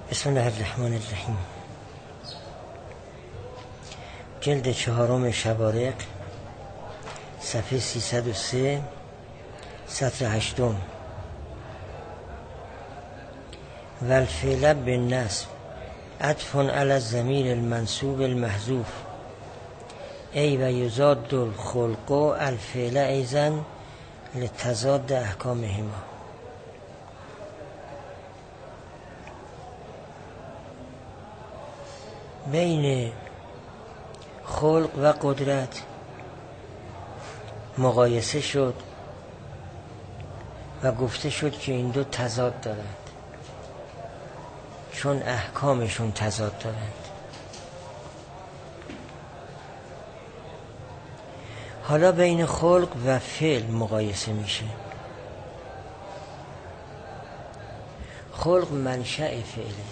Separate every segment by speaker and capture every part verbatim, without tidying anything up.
Speaker 1: بسم الله الرحمن الرحیم. جلد چهارم شبارق، صفحه سیصد و سه، سطر هشتم. والفعل بالنصب عطف علی الضمیر المنصوب المحذوف ای و یزاد الخلق الفعل ایضا لتضاد احکامهما. بین خلق و قدرت مقایسه شد و گفته شد که این دو تضاد دارند چون احکامشون تضاد دارند. حالا بین خلق و فعل مقایسه میشه. خلق منشأ فعله،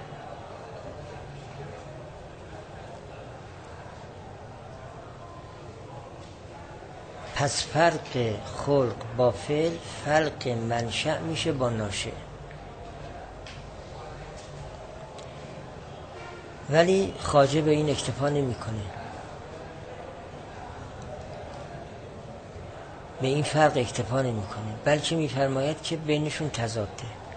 Speaker 1: پس فرق خلق با فعل فرق منشأ میشه با ناشئ. ولی خواجه به این اکتفا نمیکنه، به این فرق اکتفا نمیکنه، بلکه میفرماید که بینشون تضاده.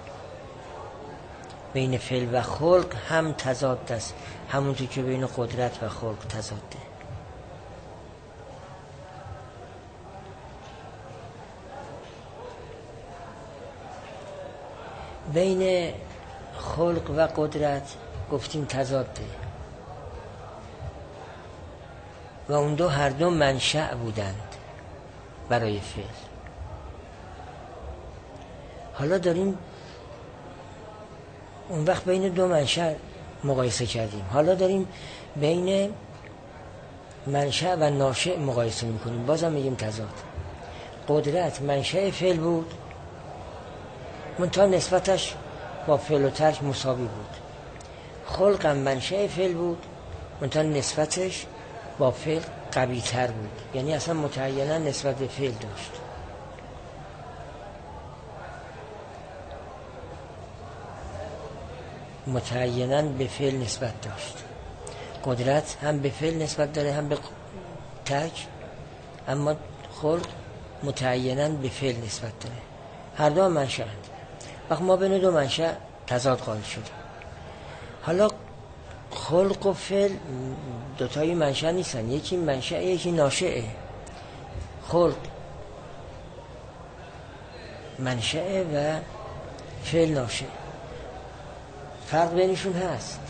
Speaker 1: بین فعل و خلق هم تضاد است، همونطور که بین قدرت و خلق تضاده. بین خلق و قدرت گفتیم تضاده و اون دو هر دو منشأ بودند برای فعل. حالا داریم اون وقت بین دو منشأ مقایسه کردیم، حالا داریم بین منشأ و ناشئ مقایسه میکنیم، بازم میگیم تضاد. قدرت منشأ فعل بود، منتها نسبتش با فعل و ترک مساوی بود. خلق هم منشأ فعل بود، منتها نسبتش با فعل قوی تر بود، یعنی اصلا متعیناً نسبت به فعل داشت. متعیناً به فعل نسبت داشت. قدرت هم به فعل نسبت داره هم به ترک، اما خلق متعیناً به فعل نسبت داره. هر دو منشأ اند. وقت ما بین دو منشأ تضاد قائل شدیم. حالا خلق و فعل دوتایی منشأ نیستن، یکی منشأ یکی ناشئه. خلق منشأ و فعل ناشئ. فرق بینشون هست،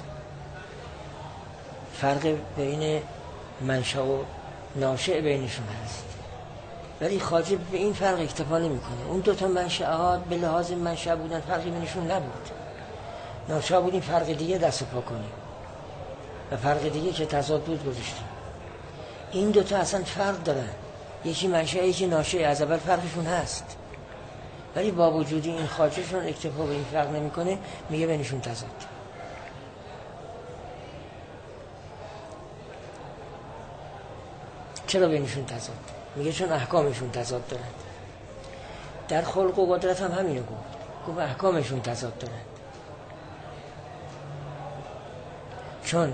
Speaker 1: فرق بین منشأ و ناشئ بینشون هست، ولی خواجه به این فرق اکتفا نمیکنه. اون دوتا منشأ ها به لحاظ منشأ بودن فرقی بینشون نبود، ناشئ بودیم فرق دیگه دست پا کنیم و فرق دیگه که تضاد بود گذاشتیم. این دوتا اصلا فرق دارن، یکی منشأ یکی ناشئ، از اول فرقشون هست، ولی با وجود این خواجه چون اکتفا به این فرق نمیکنه میگه بینشون تضاد. چرا بینشون تضاد؟ میگه چون احکامشون تضاد دارند. در خلق و قدرت هم همینو گفت، گفت احکامشون تضاد دارند. چون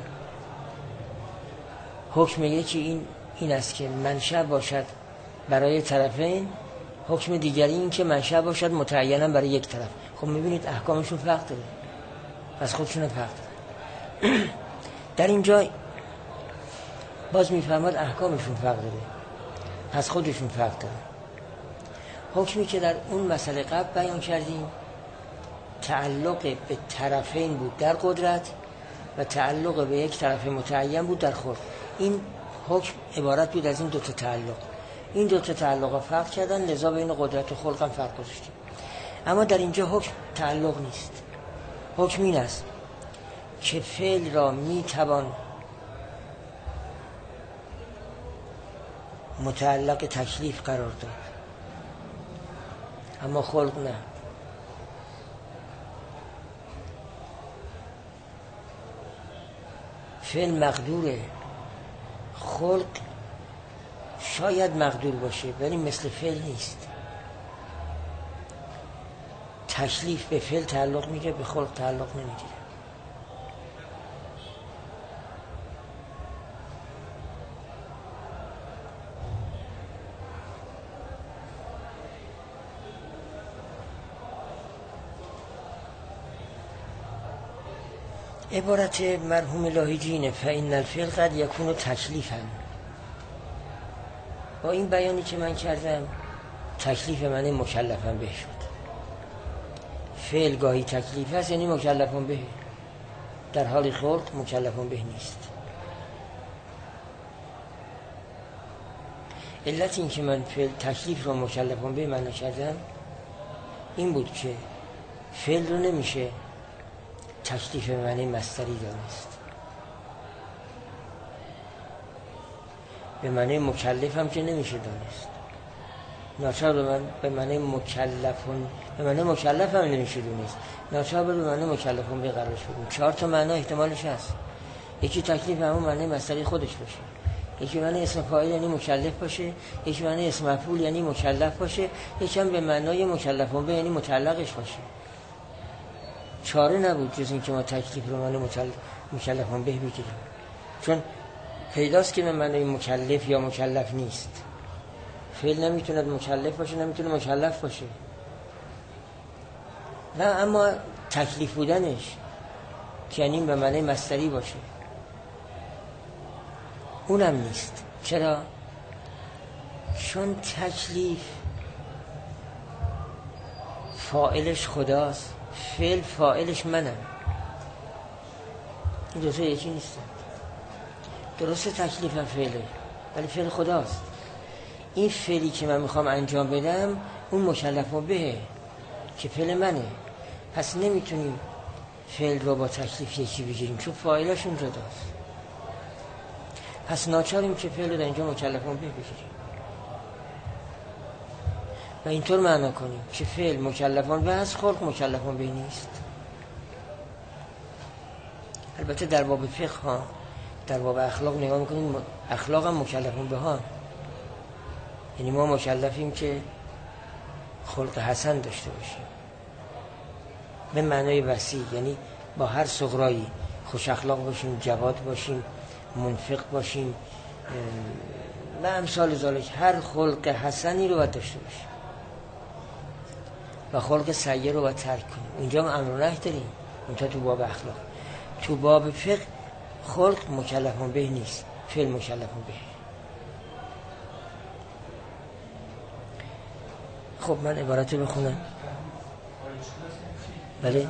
Speaker 1: حکم یکی این این است که منشأ باشد برای طرفین، حکم دیگری این که منشأ باشد متعیناً برای یک طرف. خب میبینید احکامشون فرق داره، پس خودشون فرق داره. در اینجا باز میفهمد احکامشون فرق داره، پس خودشون فرق داره. حکمی که در اون مسئله قبل بیان کردیم تعلق به طرفین بود در قدرت و تعلق به یک طرف متعین بود در خلق. این حکم عبارت بود از این دو تا تعلق. این دو تا تعلق فرق کردن، لذا بین قدرت و خلق هم فرق گذاشتیم. اما در اینجا حکم تعلق نیست. حکم این است که فعل را می توان متعلق تکلیف قرار داد، اما خلق نه. فعل مقدوره، خلق شاید مقدور باشه ولی مثل فعل نیست. تکلیف به فعل تعلق میگیره، به خلق تعلق نمیگیره. عبارت مرحوم لاهیجی اینه فإن الفعل قد یکون تکلیفا. با این بیانی که من کردم تکلیف من مکلفا به شد. فعل گاهی تکلیف هست یعنی مکلفا به، در حال خلق مکلفا به نیست. علت این که من فعل تکلیف رو مکلفا به معنی کردم این بود که فعل رو نمیشه تکلیف معنی مصدری دانست، به معنی مکلف هم که نمیشه دانست. ناچار به من به معنی مکلفون به معنی مکلف هم نمیشه دونست، ناچار به معنی مکلفون به قرار شدیم. چهار تا معنا احتمالش هست. یکی تکلیف همون معنی مصدری خودش باشه، یکی معنی اسم فاعل یعنی مکلف باشه، یکی معنی اسم مفعول یعنی مکلف باشه، یکی هم به معنای مکلفون به یعنی متعلقش باشه. چاره نبود جز این که ما تکلیف رو معنی مکلفون به بگیریم، چون پیداست که به معنی مکلف یا مکلف نیست. فعل نمیتونه مکلف باشه، نمیتونه مکلف باشه. نه، اما تکلیف بودنش که یعنی به معنی مصدری باشه اونم نیست. چرا؟ چون تکلیف فاعلش خداست، فعل فاعلش منم. این دو تا یکی نیستن. درسته تکلیفم فعله ولی فعل خداست. این فعلی که من میخوام انجام بدم اون مکلف بهه که فعل منه. پس نمیتونیم فعل رو با تکلیف یکی بگیریم چون فاعلش اونجا داست. پس ناچاریم که فعل رو در اینجا مکلف به بگیریم و اینطور معنا کنیم که فعل مکلفان به از خلق مکلفان به نیست. البته در باب فقه ها، در باب اخلاق نگاه میکنیم، اخلاق هم مکلفان به ها، یعنی ما مکلفیم که خلق حسن داشته باشیم به معنای وسیع، یعنی با هر صغرایی خوش اخلاق باشیم، جواد باشیم، منفق باشیم و امثال ذالک. هر خلق حسنی رو باید داشته باشیم و خلق سیء رو باید ترک کنیم. اینجا هم امر و نهی داریم، اونجا تو باب اخلاق. تو باب فقه خلق مکلفان به نیست، فعل مکلفان به. خب من عبارت رو بخونم. بله،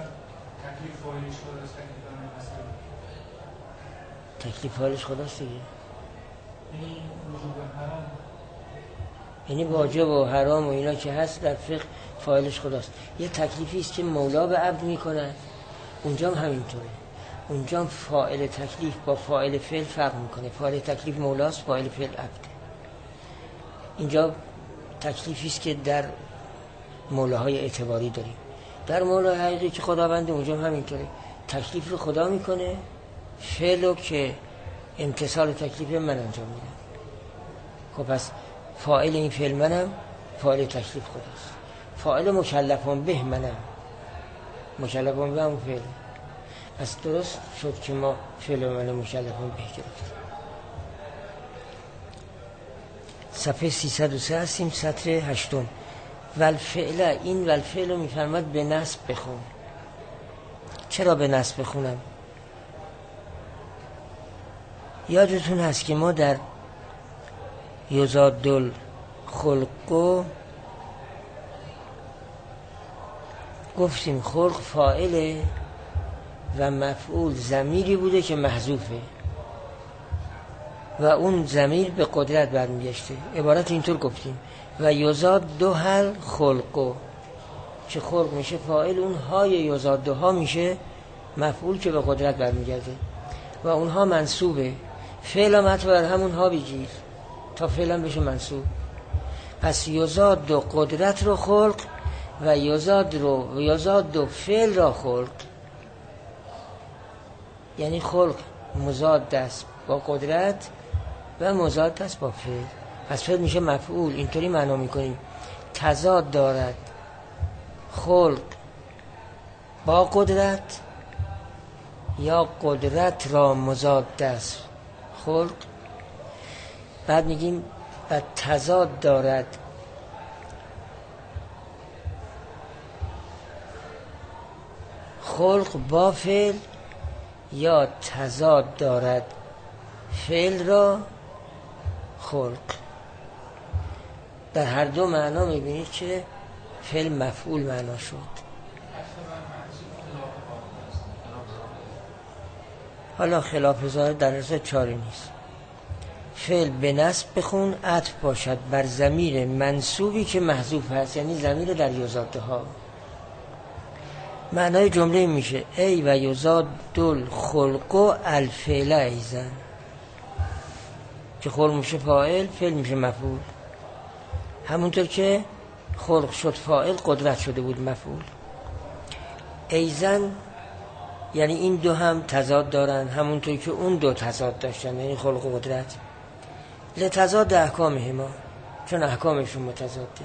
Speaker 1: تکلیف فاعلش خداست دیگه، یعنی واجب و حرام و اینا که هست در فقه فاعلش خداست. یه تکلیفی است که مولا به عبد میکنه، اونجا هم همینطوره. اونجا هم فاعل تکلیف با فاعل فعل فرق میکنه. فاعل تکلیف مولاست، فاعل فعل عبد. اینجا تکلیفی است که در مولاهای اعتباری داریم. در مولای حقیقی که خداونده اونجا هم همینطوره. تکلیف رو خدا میکنه، فعل رو که امتثال تکلیف من انجام میدم. خب پس فاعل این فعل منم، فاعل تکلیف خداست. فاعل مکلفان به منم، مکلفان به همون فعل. پس درست شد که ما فعل من مکلفان به گرفتیم. صفحه سیصد و سه هستیم، سطر هشتم. والفعل، این والفعل رو میفرماد به نصب بخون. چرا به نصب بخونم؟ یادتون هست که ما در یزاد الخلق گفتیم خلق فاعله و مفعول ضمیری بوده که محذوفه و اون ضمیر به قدرت برمیگشته. عبارت اینطور گفتیم و یزاد دو هل خلقو، که خلق میشه فاعل، اون های یزاد دو ها میشه مفعول که به قدرت برمیگرده و اونها منصوبه. فعل هم حتی بر همون ها بگیر تا فعل هم بشه منصوب. پس یزاد دو قدرت رو خلق و یزاد رو یزاد دو فعل را خلق، یعنی خلق مضاد است با قدرت و مضاد است با فعل. پس فعل میشه مفعول. اینطوری معنا میکنیم تضاد دارد خلق با قدرت یا قدرت را مضاد است خلق. بعد میگیم و تضاد دارد خلق با فعل یا تضاد دارد فعل را خلق. در هر دو معنا میبینید که فعل مفعول معنا شد. حالا خلاف ظاهر در رسه چاره نیست. فعل به نصب بخون عطف باشد بر ضمیر منصوبی که محذوف هست، یعنی ضمیر در یزاده ها. معنای جمله میشه ای و یزاد دل خلق و الفعل ایزن، که خلق میشه فاعل، فعل میشه مفعول. همونطور که خلق شد فاعل، قدرت شده بود مفعول. ایزن یعنی این دو هم تضاد دارن، همونطور که اون دو تضاد داشتن، یعنی خلق و قدرت. لتضاد احکام هما، چون احکامشون متضاده،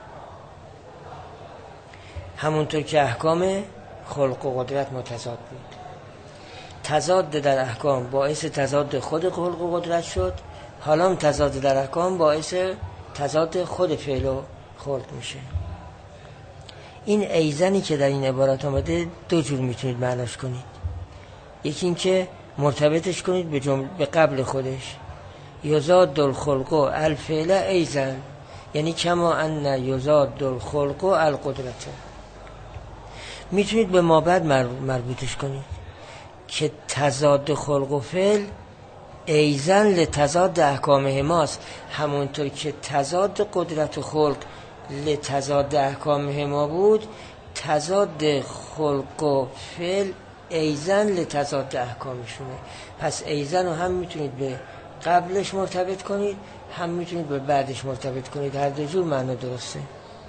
Speaker 1: همونطور که احکام خلق و قدرت متضاد بود. تضاد در احکام باعث تضاد خود خلق و قدرت شد، حالا هم تضاد در احکام باعث تضاد خود فعل و خلق میشه. این ایزنی که در این عبارات آمده دو جور میتونید معناش کنید. یکی این که مرتبطش کنید به جمله به قبل خودش، یزاد الخلق الفعل ایزن، یعنی کما ان یزاد الخلق القدرت. میتونید به ما بعد مربوطش کنید که تضاد خلق و فعل ایزن لتضاد احکام هماست، همونطور که تضاد قدرت و خلق لتضاد احکام هما بود، تضاد خلق و فعل ایزن لتضاد احکامشونه. پس ایزن رو هم میتونید به قبلش مرتبط کنید، هم میتونید به بعدش مرتبط کنید، هر دو جور معنی درسته.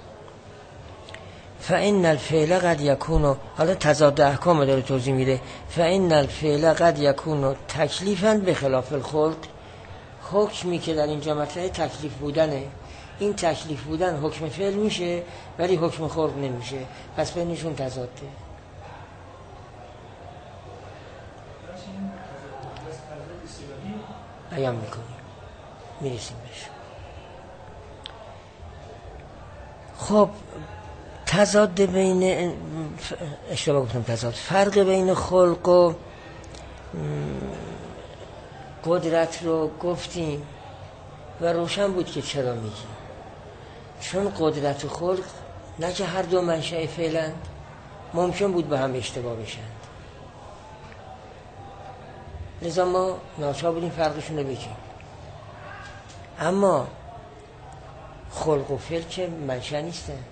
Speaker 1: فإن الفعل قد یکون، حالا تضاد احکام داره توضیح میده، فإن الفعل قد یکون تکلیفاً بخلاف الخلق. حکمی که در اینجا مطرحه تکلیف بودنه، این تکلیف بودن حکم فعل میشه ولی حکم خلق نمیشه، پس بینشون تضاده. بیان میکنیم میرسیم بهش. خب تضاد بین، اشتباه گفتم تضاد، فرق بین خلق و قدرت رو گفتیم و روشن بود که چرا میگیم. چون قدرت و خلق نه که هر دو منشأ فعلند، ممکن بود به هم اشتباه بشن، لذا ما ناچار بودیم فرقشون رو بگیم. اما خلق و فعل که منشأ نیستند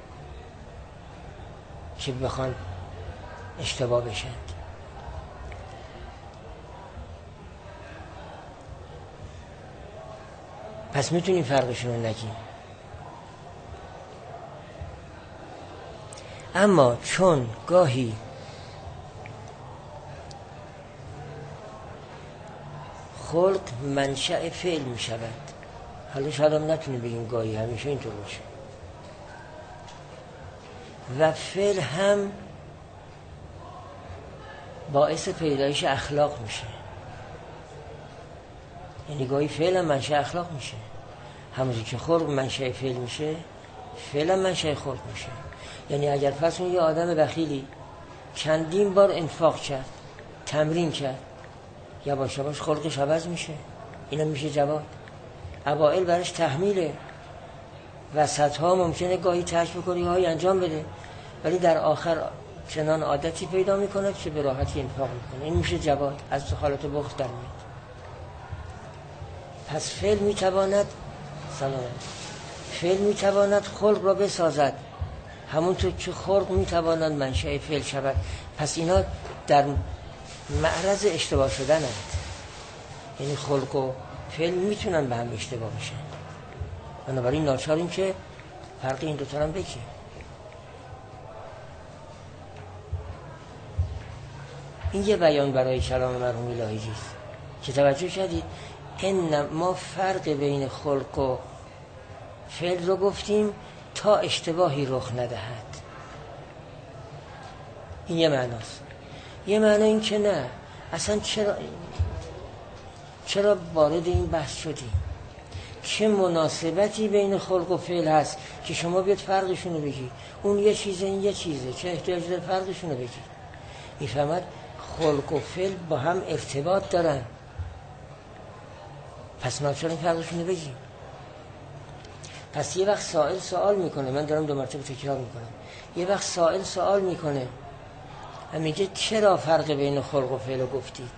Speaker 1: که بخوان اشتباه بشن. پس میتونیم فرقشون رو نگیم. اما چون گاهی خلق منشأ فعل می شود، حالا شاید هم نتونیم بگیم گاهی، همیشه اینطور باشه، و فعل هم باعث پیدایش اخلاق میشه، یعنی گاهی فعل هم منشأ اخلاق میشه. همونجور که خلق منشأ فعل میشه، فعل هم منشأ خلق میشه. یعنی اگر پس اون یه آدم بخیلی چندین بار انفاق کرد، تمرین کرد، یواش یواش خلقش عوض میشه، اینا میشه جواد. اوائل برش تحمیله، وسطها ممکنه گاهی ترک بکنه، گاهی انجام بده، ولی در آخر چنان عادتی پیدا میکنه که به راحتی انفاق میکنه، این میشه جواد، از حالت بخل در میاد. پس فعل میتواند سلام فعل میتواند خلق را بسازد، همونطور که خلق میتواند منشأ فعل شود. پس اینا در معرض اشتباه شدن هست، یعنی خلق و فعل میتونن به هم اشتباه بشن، بنابراین ناچاریم که فرق این دوتا هم بگیم. این یه بیان برای کلام مرحوم لاهیجی است که توجه کردید این ما فرق بین خلق و فعل رو گفتیم تا اشتباهی رخ ندهد. این یه معناست. یه معنی این که نه، اصلا چرا چرا وارد این بحث شدیم؟ چه مناسبتی بین خلق و فعل هست که شما بیاد فرقشون رو بگید؟ اون یه چیزه، این یه چیزه، چه احتیاج داره فرقشون رو بگید؟ میفهمد خلق و فعل با هم ارتباط دارن، پس ناچار این فرقشون رو بگیم. پس یه وقت سائل سوال میکنه، من دارم دو مرتبه تکرار میکنم، یه وقت سائل سوال میکنه و میگه چرا فرق بین خلق و فعل رو گفتید؟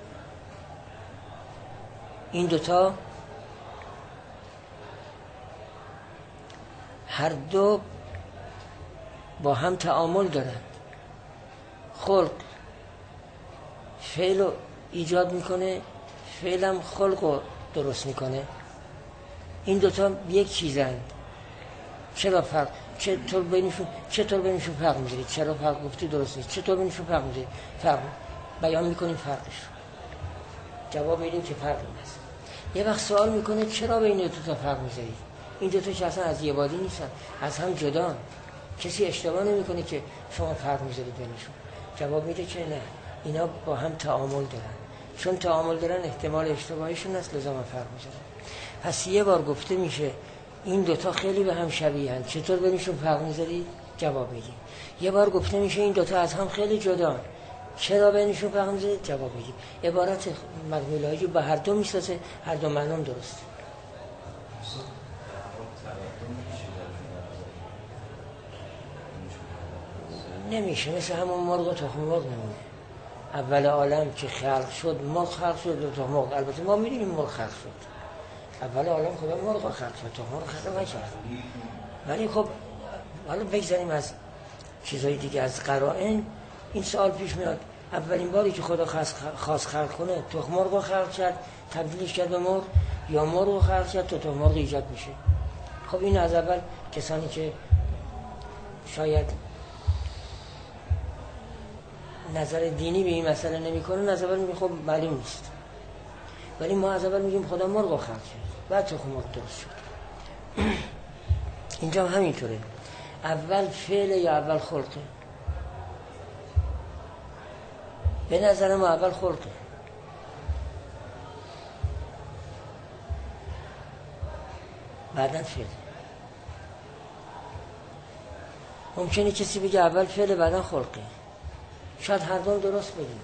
Speaker 1: این دوتا هر دو با هم تعامل دارن. خلق فعل رو ایجاد میکنه، فعل هم خلق رو درست میکنه. این دوتا یک چیزن. چرا فرق؟ چطور بینشون چطور بینشون فرق میذارید؟ چرا فرق گفتی درست نیست؟ چطور بینشون فرق میذارید؟ فرق بیان میکنیم فرقش. جواب میدیم که فرق نیست. یه وقت سوال میکنه چرا بین دو تا فرق میذارید؟ این دو تا که اصلا از یه بادی نیستن، از هم جدا. کسی اشتباه نمیکنه که شما فرق میذارید بینشون. جواب میده که نه، اینا با هم تعامل دارن. چون تعامل دارن احتمال اشتباهشون هست، لزوما فرق میذارن. پس یه بار گفته میشه این دوتا خیلی به هم شبیه هستند، چطور بینشون فرق میذارید؟ جواب میدیم. یه بار گفته میشه این دوتا از هم خیلی جدا، چرا بینشون فرق میذارید؟ جواب میدیم. عبارت مجموعه لایحه‌ای به هر دو میسازه، هر دو معنام درسته. نمیشه، مثل همون مرغ و تخم مرغ نمونه. اول عالم که خلق شد مرغ خلق شد و تخم مرغ. البته ما میدونیم مرغ خلق شد، اول عالم خدا مرغ خلق کرد، تخم مرغ خلق نکرد. ولی خب حالا بگذاریم از چیزهای دیگه، از قرائن این سوال پیش میاد. اولین باری که خدا خواست خلق کنه تخم مرغ خلق کرد، تبدیلش کرد به مرغ، یا مرغ خلق کرد تا تخم مرغ ایجاد میشه. خب این از اول کسانی که شاید نظر دینی به این مسئله نمیکنه، از اول میگه خب معلوم نیست. ولی ما از اول میگیم خدا مرغ خلق کرد، بعد تخم مرغ درست شد. اینجا همینطوره. اول فعل یا اول خلقه؟ به نظر ما اول خلقه. بعدن فعل. ممکنه کسی بگه اول فعل بعدن خلقه. شاید هر دو درست بگیم.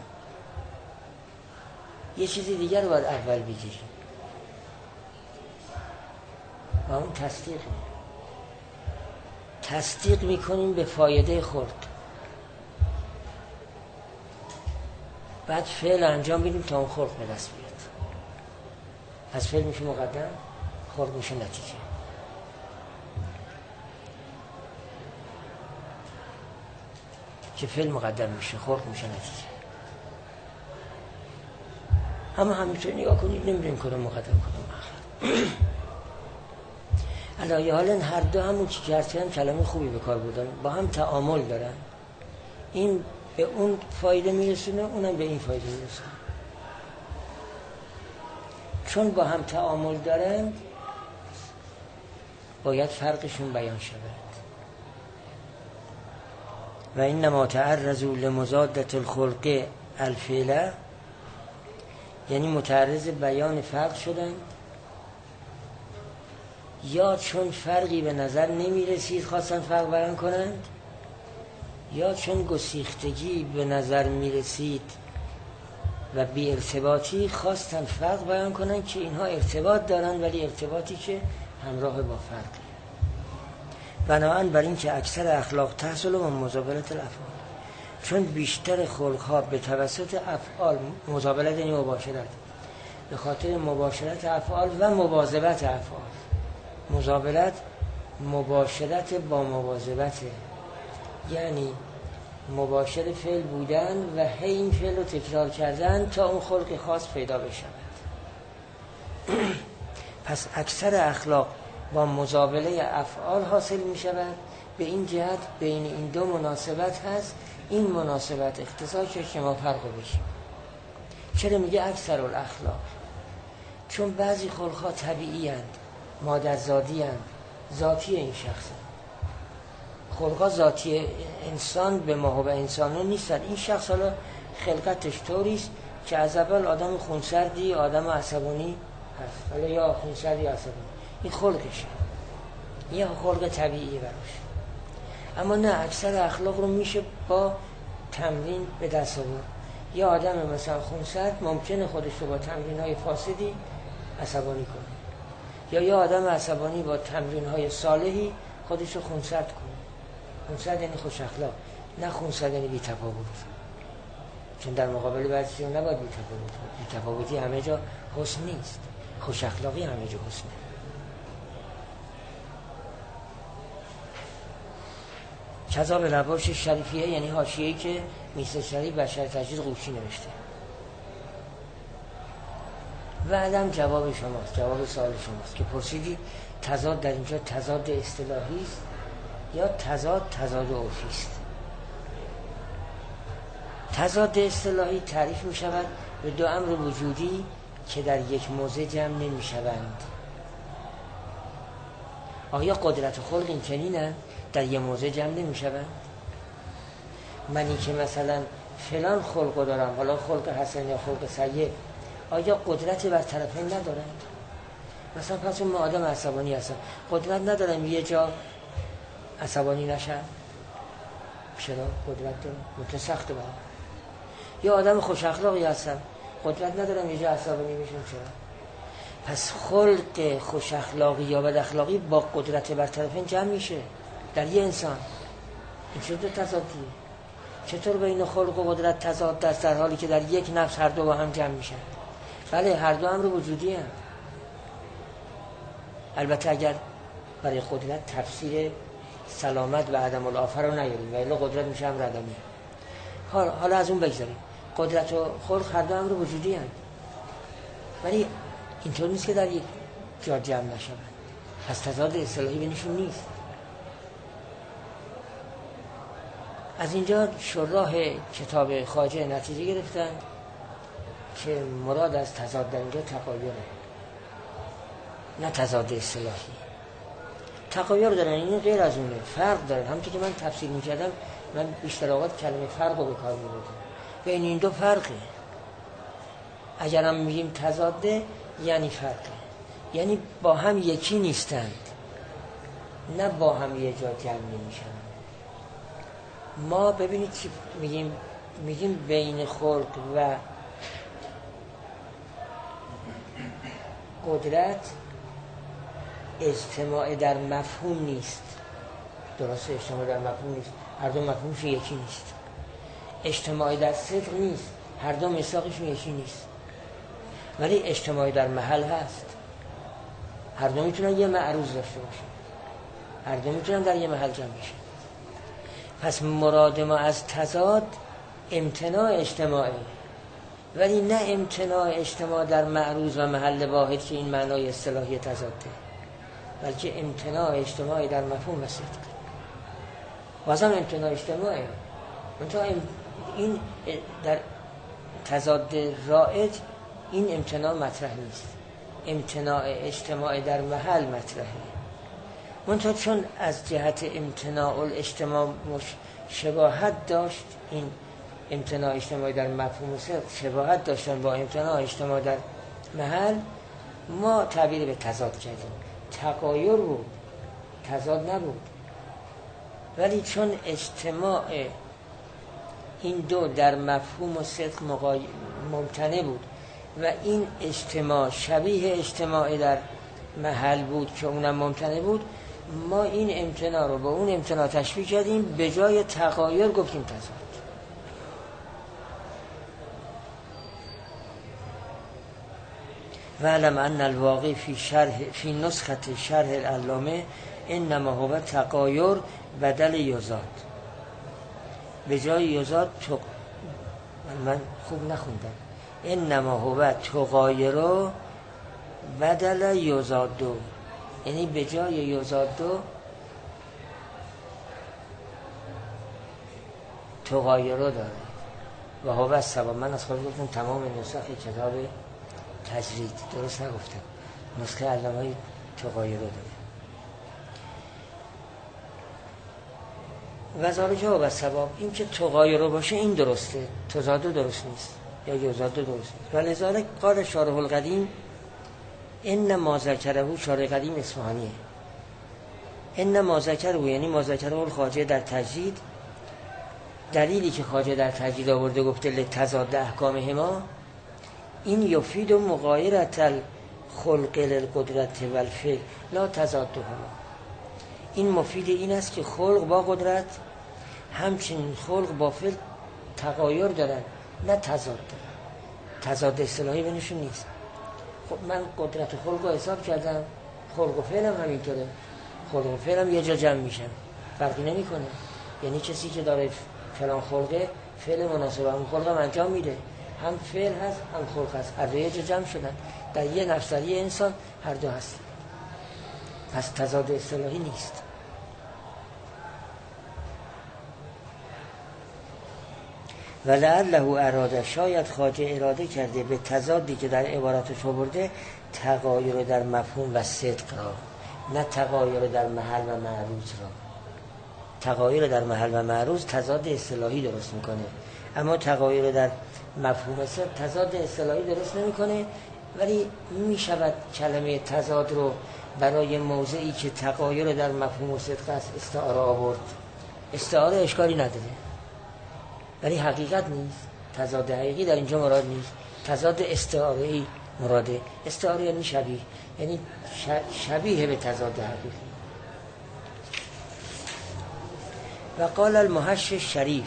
Speaker 1: یه چیزی دیگر رو باید اول بگیریم و اون تصدیقه. تصدیق میکنیم به فایده خلق، بعد فعل انجام بدیم تا اون خلق به دست بیاد. پس فعل میشه مقدم، خلق میشه نتیجه. که فعل مقدم میشه، خلق میشه نتیجه. اما همینطور نگاه کنید، نمیدونیم کدوم مقدم کدوم مؤخر. علایه حالا هر دو همون چی کردن کلمه خوبی به کار بردن، با هم تعامل دارن. این به اون فایده میرسونه، اونم به این فایده میرسونه. چون با هم تعامل دارن باید فرقشون بیان شود. و اینما تعرضوا لمزادة الخلق الفعل، یعنی متعرض بیان فرق شدن، یا چون فرقی به نظر نمی رسید خواستن فرق بیان کنند، یا چون گسیختگی به نظر می رسید و بی ارتباطی خواستن فرق بیان کنند که اینها ارتباط دارند، ولی ارتباطی که همراه با فرق. بنابراین بر این که اکثر اخلاق تحصل و مزابلت الافعال، چون بیشتر خلقها به توسط افعال، مزابلت یعنی مباشرت، به خاطر مباشرت افعال و مواظبت افعال. مزابلت مباشرت با مواظبت، یعنی مباشر فعل بودن و هی این فعل رو تکرار کردن تا اون خلق خاص پیدا بشود. پس اکثر اخلاق با مزابله افعال حاصل می شود. به این جهت بین این دو مناسبت هست. این مناسبت اختصاص شد که ما فرق بشیم. چرا میگه اکثر الاخلاق؟ چون بعضی خلقها طبیعی هست، مادرزادی هست، ذاتی این شخص. خلقها ذاتی انسان به ما و به انسانو نیستن. این شخص حالا خلقتش طوریست که از اول آدم خونسردی، آدم عصبانی هست، حالا یا خونسردی یا عصبانی، این خلقشه، یه خلق طبیعی براش. اما نه، اکثر اخلاق رو میشه با تمرین به دست آورد. یا آدم مثلا خونسرد ممکنه خودش رو با تمرین‌های فاسدی عصبانی کنه، یا یا آدم عصبانی با تمرین‌های صالحی خودش رو خونسرد کنه. خونسرد یعنی خوش اخلاق، نه خونسرد یعنی بی تفاوت، چون در مقابل بعضی نباید بی تفاوت بود. بی تفاوتی همه جا حسن نیست، خوش اخلاقی همه جا حسنه. کذاب لباش شریفیه یعنی حاشیه‌ای که میسر شریف بشر تجدید قوشی نوشته. و علم جواب شماست، جواب سوال شماست که پرسیدی تضاد در اینجا تضاد اصطلاحی است یا تضاد تضاد عرفی است. تضاد اصطلاحی تعریف می شود به دو امر وجودی که در یک موضع جمع نمی شوند. آیا قدرت خلق این چنینه در یک موضع جمع نمی شوند؟ منی که مثلا فلان خلق دارم، حالا خلق حسن یا خلق سیء، آیا قدرت بر طرفین ندارم؟ مثلا پس اون آدم عصبانی هستم، قدرت ندارم یه جا عصبانی نشم؟ چرا؟ قدرت دارم، ممکن سخت برام. یا آدم خوش اخلاقی هستم، قدرت ندارم یه جا عصبانی میشم، چرا؟ پس خلق خوش اخلاقی یا بد اخلاقی با قدرت بر طرفین جمع میشه در یه انسان. این چطور تضادیه؟ چطور بین خلق و قدرت تضاد دست در حالی که در یک نفس هر دو با هم جمع میشن؟ بله هر دو امر وجودی هم. البته اگر برای قدرت تفسیر سلامت و عدم الآفه رو نیاریم و الا قدرت میشه امر عدمی. حالا از اون بگذاریم، قدرت و خلق هر دو امر وجودی هم، ولی اینطور نیست که در یک جا جمع نشوند. پس تضاد اصطلاحی بینشون نیست. از اینجا شراح کتاب خواجه نتیجه گرفتن که مراد از تضاد در اینجا تغایر، نه تضاد اصطلاحی. تغایر دارن، این غیر از اونه، فرق دارن. همونطور که من تفسیر میکردم، من بیشتر اوقات کلمه فرق رو به کار میبردم. بین این دو فرقه. اگر هم میگیم تضاده یعنی فرقه، یعنی با هم یکی نیستند، نه با هم یه جا جمع نمیشن. ما ببینید چی میگیم، میگیم بین خلق و قدرت اجتماع در مفهوم نیست. درسته اجتماع در مفهوم نیست، هر دو مفهومشون یکی نیست. اجتماع در صدق نیست، هر دو مصداقشون یکی نیست. ولی اجتماع در محل هست، هر دو میتونن یه معروض داشته باشن، هر دو میتونن در یه محل جمع بشن. پس مراد ما از تضاد امتناع اجتماعی، ولی نه امتناع اجتماع در معروض و محل واحد که این معنای اصطلاحی تضاده، بلکه امتناع اجتماعی در مفهوم و صدق. بازم امتناع اجتماعی، منتها این در تضاد رائج این امتناع مطرح نیست، امتناع اجتماعی در محل مطرحه. منتها چون از جهت امتناع الاجتماع شباهت داشت، این امتناع اجتماعی در مفهوم صدق شباهت داشتن با امتناع اجتماع در محل، ما تعبیر به تضاد کردیم. تغایر بود، تضاد نبود. ولی چون اجتماع این دو در مفهوم و صدق مقای... ممتنع بود و این اجتماع شبیه اجتماع در محل بود که اونم ممتنع بود، ما این امتناع رو با اون امتناع تشبیه کردیم، به جای تغایر گفتیم تضاد. و علم ان الواقع فی شرح فی نسخه شرح العلامه انما هو تغایر بدل یزاد. به جای یزاد تو... من خوب نخوندم، انما هو تغایر بدل یزاد دو، یعنی به جای یزاد دو تغایر داره. و هو الصواب. من از خود گفتم تمام نسخ کتاب تجرید، درست نگفتم، نسخه علامه تغایر داره. وزاره جواب الصواب، این که تغایر باشه این درسته، تضاد درست نیست یا یزاد درست نیست. ولذلك قال شارح القدیم ان ما ذکره، شارح قدیم اصفهانیه، ان ما ذکره یعنی ما ذکره الخواجه در تجرید دلیلی که خواجه در تجدید آورده گفته لتضاد احکامهما، این یفید و مغایرت الخلق للقدرت والفعل لا تضادهما، این مفید این است که خلق با قدرت همچنین خلق با فعل تغایر دارن، نه تضاد دارن. تضاد اصطلاحی بینشون نیست. خب من قدرت خلق رو حساب کردم، خلق و فعل هم همینطوره، خلق و فعل هم یه جا جمع میشن، فرقی نمیکنه. یعنی کسی که داره فلان خلقه، فعل مناسب هم خلق هم انجام میده، هم فعل هست هم خلق هست، هر دو یه جا جمع شدن در یه نفس، در یه انسان هر دو هست. پس تضاد اصطلاحی نیست. ولعله اراده، شاید خواجه اراده کرده به تضادی که در عبارتش آورده تغایر در مفهوم و صدق را، نه تغایر در محل و معروض را. تغایر در محل و معروض تضاد اصطلاحی درست میکنه، اما تغایر در مفهوم صدق تضاد اصطلاحی درست نمیکنه. ولی میشود کلمه تضاد رو برای موضعی که تغایر در مفهوم و صدق است استعاره آورد. استعاره اشکالی نداره، ولی حقیقت نیست. تضاد حقیقی در اینجا مراد نیست، تضاد استعاره‌ای مراده. استعاره یعنی شبیه، یعنی شبیه به تضاد حقیقی. و قال المحشی شریف،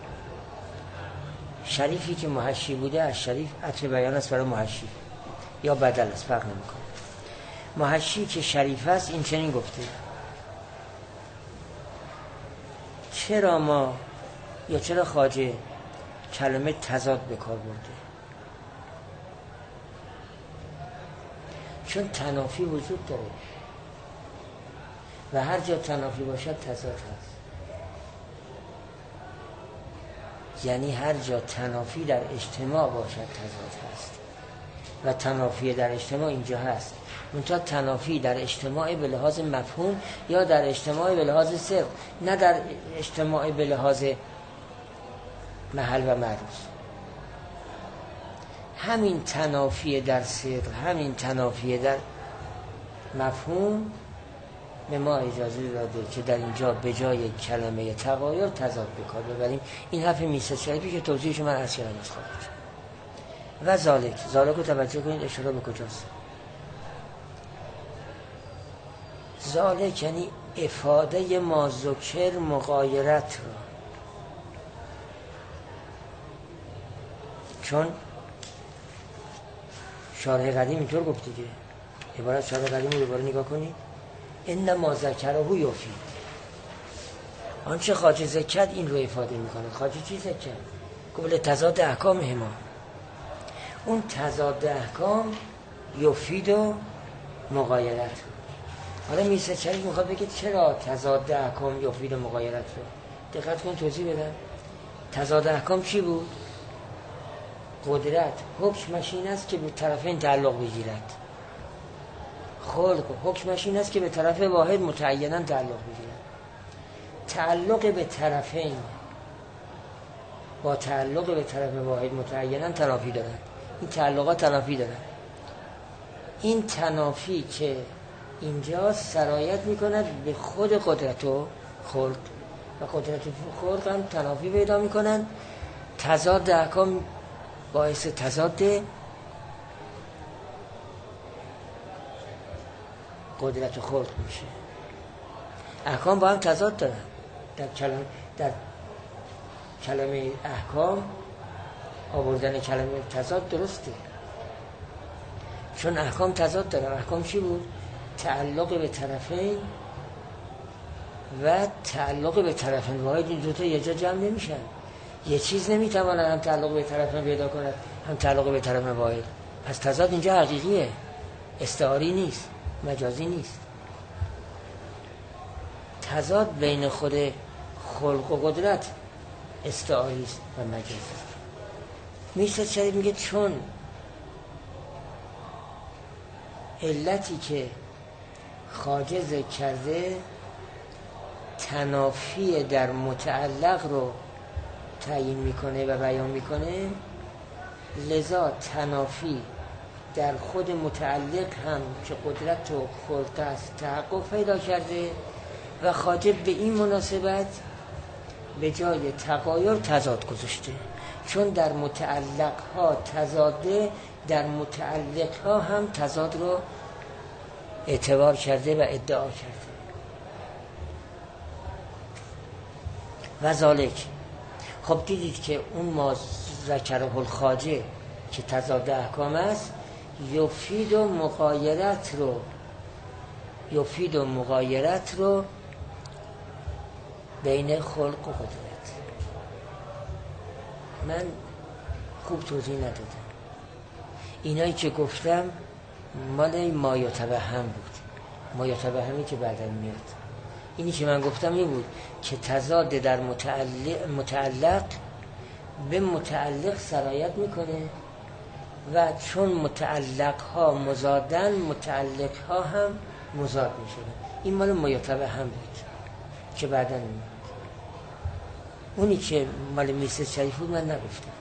Speaker 1: شریفی که محشی بوده از شریف عطف بیان است برای محشی یا بدل است، فرق نمیکنه. محشی که شریف است این چنین گفته: چرا ما یا چرا خواجه کلمه تضاد به کار برده؟ چون تنافی وجود داره و هر جا تنافی باشد تضاد هست. یعنی هر جا تنافی در اجتماع باشد تضاد هست و تنافی در اجتماع اینجا هست. منتها تنافی در اجتماع به لحاظ مفهوم یا در اجتماع به لحاظ صدق، نه در اجتماع به لحاظ محل و معروض. همین تنافی در صدق، همین تنافی در مفهوم به ما اجازه داده که در اینجا به جای کلمه تغایر تضاد بکار ببریم. این حرف میسه شریفی که توضیحش من عرض کردم از خارج. و ذالک، ذالک رو توجه کنید اشاره به کجاست. ذالک یعنی افاده ما ذکر مغایرت رو، چون شارح قدیم اینطور گفت دیگه. عبارت شارح قدیم رو دوباره نگاه کنید: ان ما ذکره یفید. آنچه خواجه ذکر این رو افاده میکنه. خواجه چی ذکر؟ قبل تضاد احکام هما، اون تضاد احکام یفید و مغایرت. حالا میرزا شریف میخواد بگه چرا تضاد احکام یفید و مغایرت رو. دقت کن توضیح بدم. تضاد احکام چی بود؟ قدرت حکمش این است که به طرفین تعلق بگیرد. خلق حکمش این است که به طرف واحد متعیناً تعلق بگیرد. تعلق به طرفین با تعلق به طرف واحد متعیناً تنافی دارن. این تعلقات تنافی دارن. این تنافی که اینجا سرایت میکند به خود قدرت و خلق و قدرت و خلق هم تنافی پیدا میکنن. تضاد احکام باعث تضاد قدرت و خلق میشه. احکام با هم تضاد دارن. در کلمه در کلمه احکام آوردن کلمه تضاد درسته، چون احکام تضاد دارن. احکام چی بود؟ تعلق به طرفین و تعلق به طرفین واحد. این دوتا یه جا جمع نمیشن. یه چیز نمیتواند هم تعلق به طرفین پیدا کند هم تعلق به طرف واحد. پس تضاد اینجا حقیقیه، استعاری نیست، مجازی نیست. تضاد بین خود خلق و قدرت استعاری است و مجازی. میشه شریف میگه چون علتی که خواجه ذکر کرده تنافی در متعلق رو تعیین میکنه و بیان میکنه، لذا تنافی در خود متعلق هم که قدرت و خلق است تحقق پیدا کرده و خواجه به این مناسبت به جای تغایر تضاد گذاشته، چون در متعلق ها تضاده، در متعلق ها هم تضاد رو اعتبار کرده و ادعا کرده. و ذالک، خب دیدید که اون ما ذکره الخواجه که تضاد احکام است، یفید و مغایرت رو یفید و مغایرت رو بین خلق و قدرت. من خوب توضیح ندادم. اینایی که گفتم مال ما یتوهم بود، ما یتوهمی که بعدا میاد. اینی که من گفتم این بود که تضاد در متعلق, متعلق به متعلق سرایت میکنه و چون متعلق ها مزادن، متعلق ها هم مزاد میشن. این مال ما یتوهم بود که بعدا میاد. اونی که مال میرزا شریف بود من نگفتم.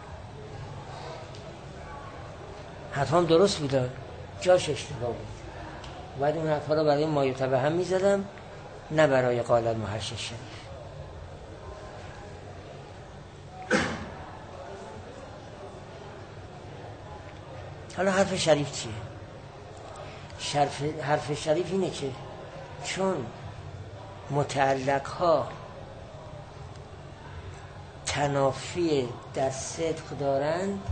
Speaker 1: حرفام درست بود، جاش اشتباه بود. بعد اون حرفا رو برای ما یتوهم میزدم، نه برای قال المحشی شریف. حالا حرف شریف چیه؟ شرف حرف شریف اینه که چون متعلق ها تنافی در صدق دارند،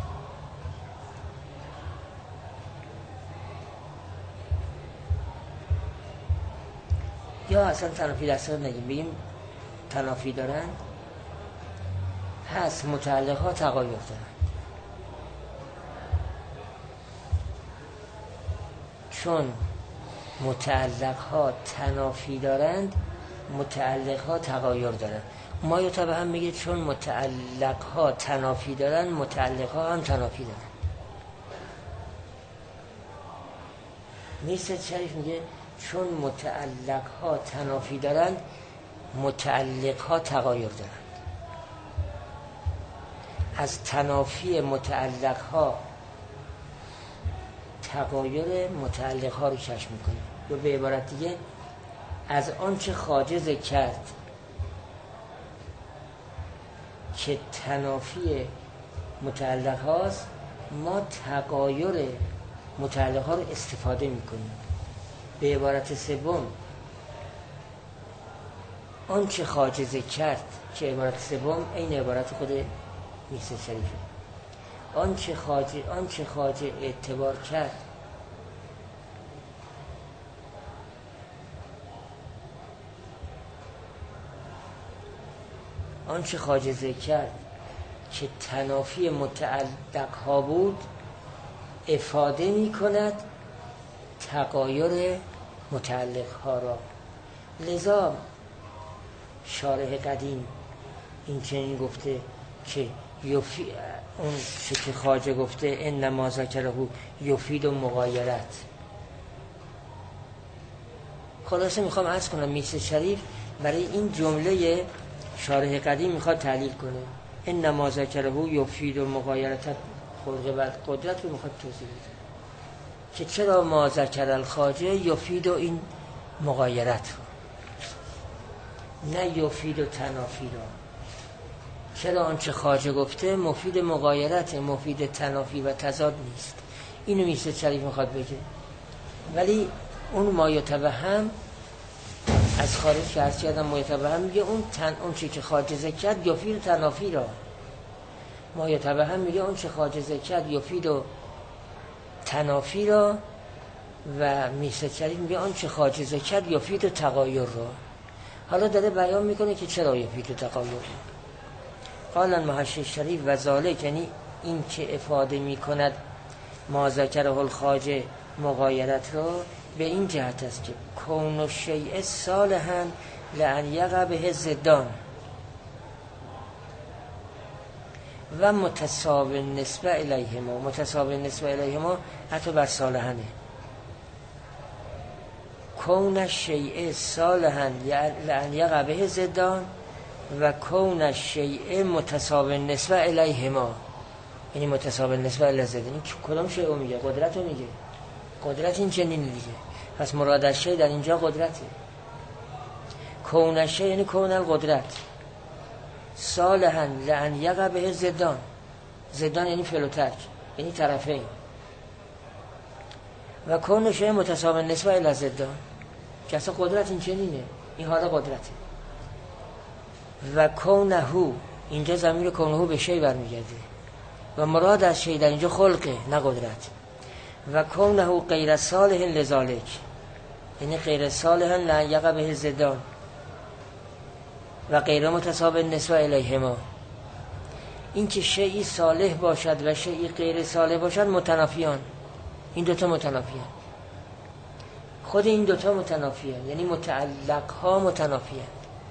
Speaker 1: یا اصلا تنافی در صدق نگیم، بگیم تنافی دارند، پس متعلق ها تغایر دارند. چون متعلق ها تنافی دارند، متعلق ها تغایر دارند. ما یتوهم میگه چون متعلق ها تنافی دارند، متعلق ها هم تنافی دارند. میرزا شریف میگه چون متعلق ها تنافی دارند، متعلق ها تغایر دارند. از تنافی متعلق ها تغایر متعلق ها رو کشف میکنه. یا به عبارت دیگه از آنچه خواجه کرد که تنافی متعلق هاست، ما تغایر متعلق ها رو استفاده میکنیم. به عبارت سوم آنچه خواجه کرد که عبارت سوم این عبارت خود میرزا شریفه. آنچه خواجه آنچه خواجه اعتبار کرد آنچه خواجه ذکر کرد که تنافی متعلق ها بود، افاده می کند تغایر متعلق ها را. لذا شارح قدیم این چنین گفته که یفی اون چه که خواجه گفته انما ذکره یفید و مغایرت. خلاصه میخوام عرض کنم میرزا شریف برای این جمله شارح قدیم میخواد تعلیل کنه. انما ذکره یفید و مغایرت خلق و قدرت رو میخواد توضیح بده که چرا ما ذکر الخواجه یفید و این مغایرت رو، نه یفید و تنافی رو. چرا آنچه خواجه گفته مفید مغایرت، مفید تنافی و تضاد نیست. اینو میرزا شریف میخواد بگه. ولی اون ما یتوهم از خارج که عرض کردم، ما یتوهم میگه اون تن اون چی که خواجه ذکر کرد یفید تنافی را. ما یتوهم میگه اون چه خواجه ذکر کرد یفید و تنافی را، و میرزا شریف میگه اون چه خواجه ذکر کرد یفید و تغایر را. حالا داره بیان میکنه که چرا یفید و تغایر را. قال المحشی شریف و ذالک، یعنی این که افاده میکند ما ذکره الخواجه مغایرت را، به این جهت است که کون الشیء صالحا لان یقع به ضدان و متساوی نسبه الیهما. متساوی نسبه الیهما حتی بر صالحانه. کون الشیء صالحا لان یقع به ضدان و کون الشیء متساوی نسبه الیهما، یعنی متساوی نسبه الی ضدان. این کدام شیء رو میگه؟ قدرت رو میگه. قدرت این چنین دیگه. پس مراد از شیء در اینجا قدرته. کون الشیء یعنی کون القدرت. صالحا لان یقع به زدان. زدان یعنی فعل و ترک، یعنی طرفین. و کون شیء متساوی نسبت الی زدان، که اصلا قدرت این چنینه، این حالا قدرته. و کونه، اینجا ضمیر کونه به شی برمیگرده و مراد از شی در اینجا خلقه نه قدرت. و کونه غیر صالح لذالک، یعنی غیر صالح لان یقع به زدان و غیر متساوی نسبت الیهما. این که شیئی صالح باشد و شیئی غیر صالح باشد متنافیان، این دوتا متنافیان، خود این دوتا متنافیان، یعنی متعلق ها متنافیان.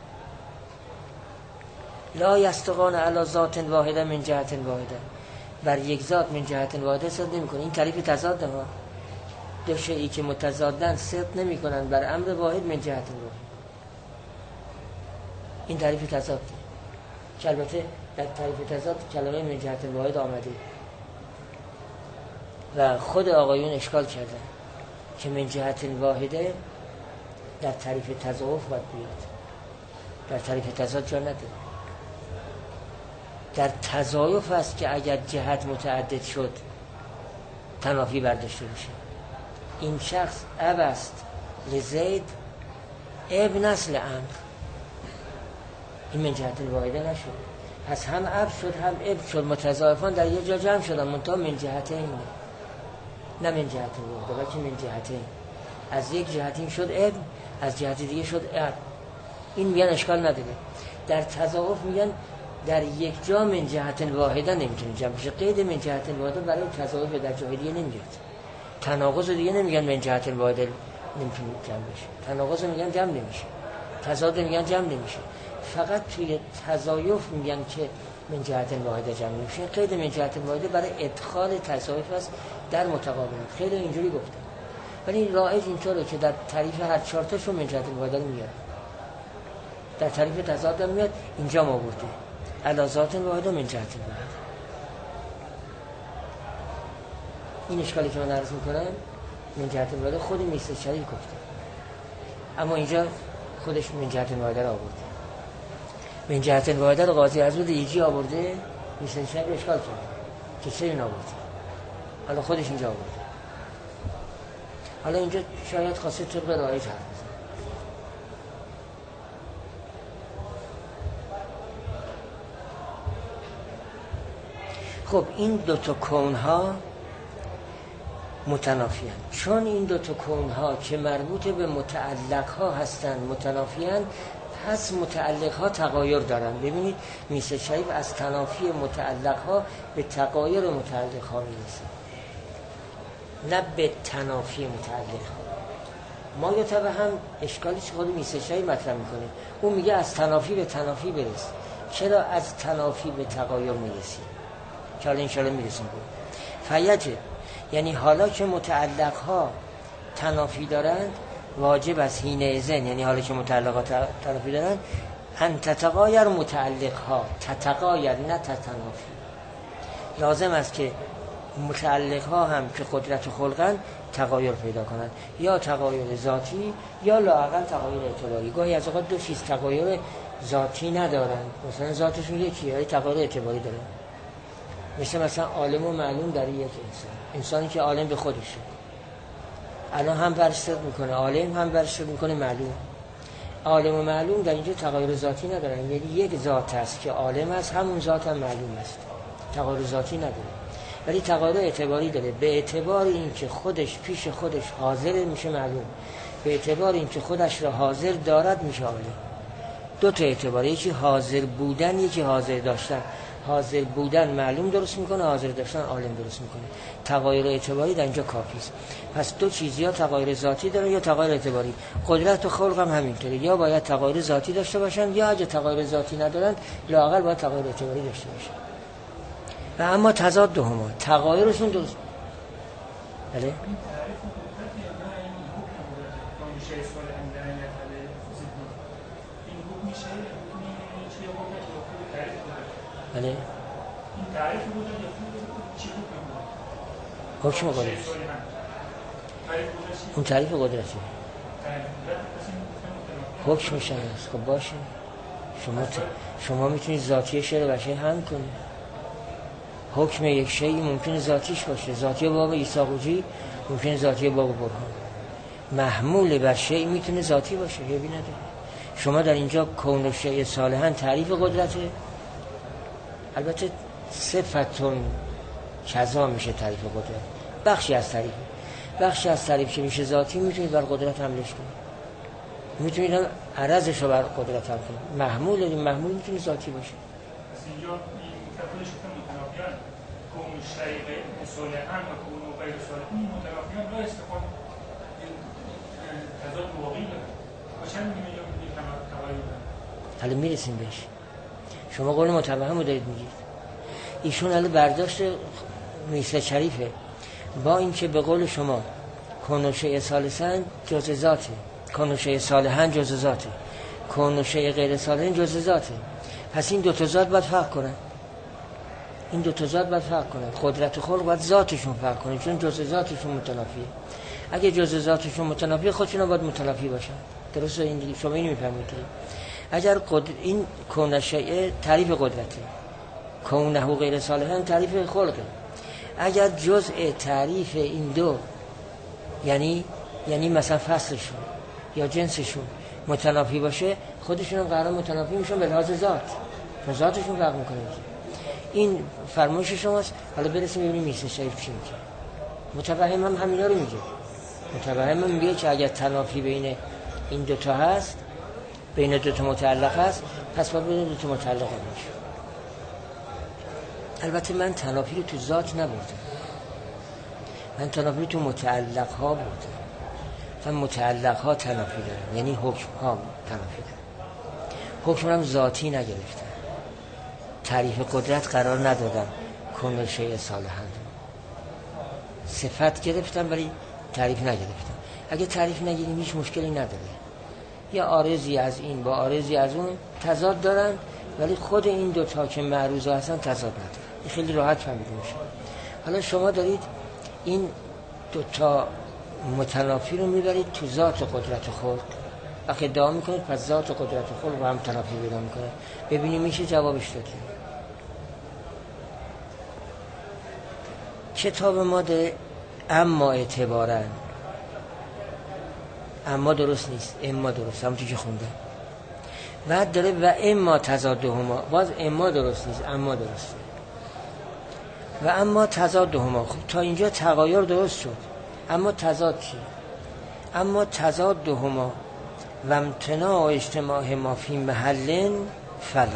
Speaker 1: لا یستقان علی ذات واحده من جهت واحده، بر یک ذات من جهت واحده صدق نمی کنه. این تعریف تضاد ها، دو شیئی که متضادن صدق نمی کنن بر امر واحد من جهت واحد. این تعریف تضاد که البته در تعریف تضاد کلمه من جهت واحد آمده و خود آقایون اشکال کردن که من جهت واحده در تعریف تضاعف باید بیاد، در تعریف تضاد جا نداره. در تضاعف است که اگر جهت متعدد شد تنافی برداشته بشه. این شخص اب است لزید ابن است لعمر، این من جهت واحده نشد. پس هم اب شد هم اب شد، متضاعفان در یک جا جمع شدن، منتها من جهتین نه من جهت واحده بلکه من جهتین. از یک جهتین شد ابن، از جهت دیگه شد اب. این میگن اشکال نداره. در تضاعف میگن در یک جا من جهت واحده نمیتونه جمع بشه. قید من جهت واحده برای تضاعف در جای دیگه نمیاد. تناقض دیگه نمیگن من جهت واحده نمیتونه جمع بشه، تناقض میگن جمع نمیشه، تضاد میگن جمع نمیشه. فقط توی تضاعف میگن که من جهت واحده جمع نمیشه. قید من جهت واحده برای ادخال تضاعف است در متقابل. خیلی اینجوری گفتن، ولی رایج اینطوره که در تعریف هر چهار تاشون من جهت واحده میاد، در تعریف تضاد میاد. اینجا ما برده علی ذات واحده من جهت واحده. این اشکالی که من عرض میکنم من جهت واحده خود میسر شریف گفته، اما اینجا خودش من جهت واحده را آورده. من جهت واحده را قاضی عزود ایجی آورده، میسر شریف اشکال کرده که چه این آورده، حالا خودش اینجا آورده. حالا اینجا شاید خاصه طبق رایج حرف بزن. خب این دوتا کونها متنافیان. چون این دوتا کونها که مربوط به متعلق ها هستند متنافیان، پس متعلق ها تغایر دارن. ببینید میسر شریف از تنافی متعلق ها به تغایر متعلق ها میرسه، نه به تنافی متعلق ها. ما یا طبعا هم اشکالی چه خود میسر شریف مطرح میکنه، اون میگه از تنافی به تنافی برس. چرا از تنافی به تغایر میرسی؟ که حالا انشاءالله میرسیم بود. فیجه یعنی حالا که متعلق ها تنافی دارند، واجب است حین اذن، یعنی حالا که متعلق ها تنافی دارند، ان تتغایر متعلق ها، تتغایر نه تتنافی. لازم است که متعلق ها هم که قدرت خلقن تغایر پیدا کنند، یا تغایر ذاتی یا لااقل تغایر اعتباری. گاهی از اوقات دو چیز تغایر ذاتی ندارند، مثلا ذاتشون یکیه ولی تغایر اعتباری دارن. مثل مثلا عالم و معلوم در یک انسان، انسانی که عالم به خودشه الان هم برصد میکنه، عالم هم برصد میکنه معلوم. عالم و معلوم در اینجا تغایر ذاتی ندارن، یعنی یک ذات هست که عالم است، همون ذات هم معلوم است، تغایر ذاتی نداره، ولی تغایر اعتباری داره. به اعتبار اینکه خودش پیش خودش حاضر میشه معلوم، به اعتبار اینکه خودش را حاضر دارد میشه عالم. دو تا اعتبار، یکی حاضر بودن، یکی حاضر داشتن. حاضر بودن معلوم درست میکنه، حاضر داشتن عالم درست میکنه. تغایر اعتباری در اینجا کافی است. پس دو چیز، یا تغایر ذاتی دارن یا تغایر اعتباری. قدرت و خلق هم همینطوره، یا باید تغایر ذاتی داشته باشن، یا اگه تغایر ذاتی ندارن لااقل باید تغایر اعتباری داشته باشن. و اما تضاد دوما تغایرشون درست. بله بله این تعریف بود چی بود؟ حکم قدرت. اون تعریف قدرتی حکمش هست. خب باشه، شما ت... شما میتونید ذاتی شعر بشر هم کنید. حکم یک شیء ممکنه ذاتیش باشه، ذاتی باب عیسی قوجی ممکنه ذاتی باب برهان. محمول بر شیء میتونه ذاتی باشه، یه بی نداره. شما در اینجا کون الشیء صالحا تعریف قدرته، البته صفتون کذا میشه تعریف قدرت، بخشی از تعریف بخشی از تعریف که میشه ذاتی میتونید بر قدرت حملش کنید، میتونید هم عرضش رو بر قدرت حمل کنید. محمول این محمول میتونه ذاتی باشه.
Speaker 2: پس اینجا این متفاوتش که متنافیان کون الشیء صالحا و کون غیر صالحا متنافیان لا استفاده تضاد واقعی داره. چند میگه میگه تغییر داره.
Speaker 1: حالا میرسیم بهش. شما قول متوهم رو دارید میگید. ایشون حالا برداشت میسر شریفه، با اینکه به قول شما کون الشیء صالحا جزء ذاته، کون الشیء صالحا جزء ذاته، کون الشیء غیر صالح جزء ذاته. پس این دو تا ذات باید فرق کنن. این دو تا ذات باید فرق کنن. قدرت خلق باید ذاتشون فرق کنه، چون جزء ذاتشون متنافیه. اگه جزء ذاتشون متنافیه خودشون باید متنافی باشن. درسته؟ این دیگه شما اینو میفهمید. اگر قدر... این کون الشیء تعریف قدرته، کونه غیر صالحا تعریف خلقه. اگر جزء تعریف این دو یعنی یعنی مثلا فصلشون یا جنسشون متنافی باشه، خودشون هم قرار متنافی میشن به لحاظ ذات، چون ذاتشون فرق میکنه. این فرمایش شماست. حالا برسیم ببینیم میسر شریف چی میگه. متوهم هم همینا رو میگه. متوهم هم میگه که اگر تنافی بین این دوتا هست، بین دوتا متعلق هست، پس باید بین دوتا متعلق باشه. البته من تنافی رو تو ذات نبردم، من تنافی رو تو متعلق ها بردم. من متعلق ها تنافی دارم، یعنی حکم ها تنافی دارم. حکم هم ذاتی نگرفتم، تعریف قدرت قرار ندادم، کون الشیء صالحا صفت گرفتم ولی تعریف نگرفتم. اگه تعریف نگیریم هیچ مشکلی نداره. یا عارضی از این با عارضی از اون تضاد دارن، ولی خود این دوتا که معروض هستن تضاد ندارن. این خیلی راحت فهمیده میشه. حالا شما دارید این دوتا متنافی رو میبرید تو ذات قدرت خود، وقتی ادعا میکنید پس ذات قدرت خود رو هم تنافی پیدا میکنه. ببینیم میشه جوابش دادیم. کتاب ما ده اما اعتبارن، اما درست نیست، اما درست، همونطور که خوندم. بعد داره و اما تضادهما، باز اما درست نیست، اما درست. و اما تضادهما. خب تا اینجا تغایر درست شد، اما تضاد چیه؟ اما تضادهما و امتناع اجتماع ما فی محل فلا.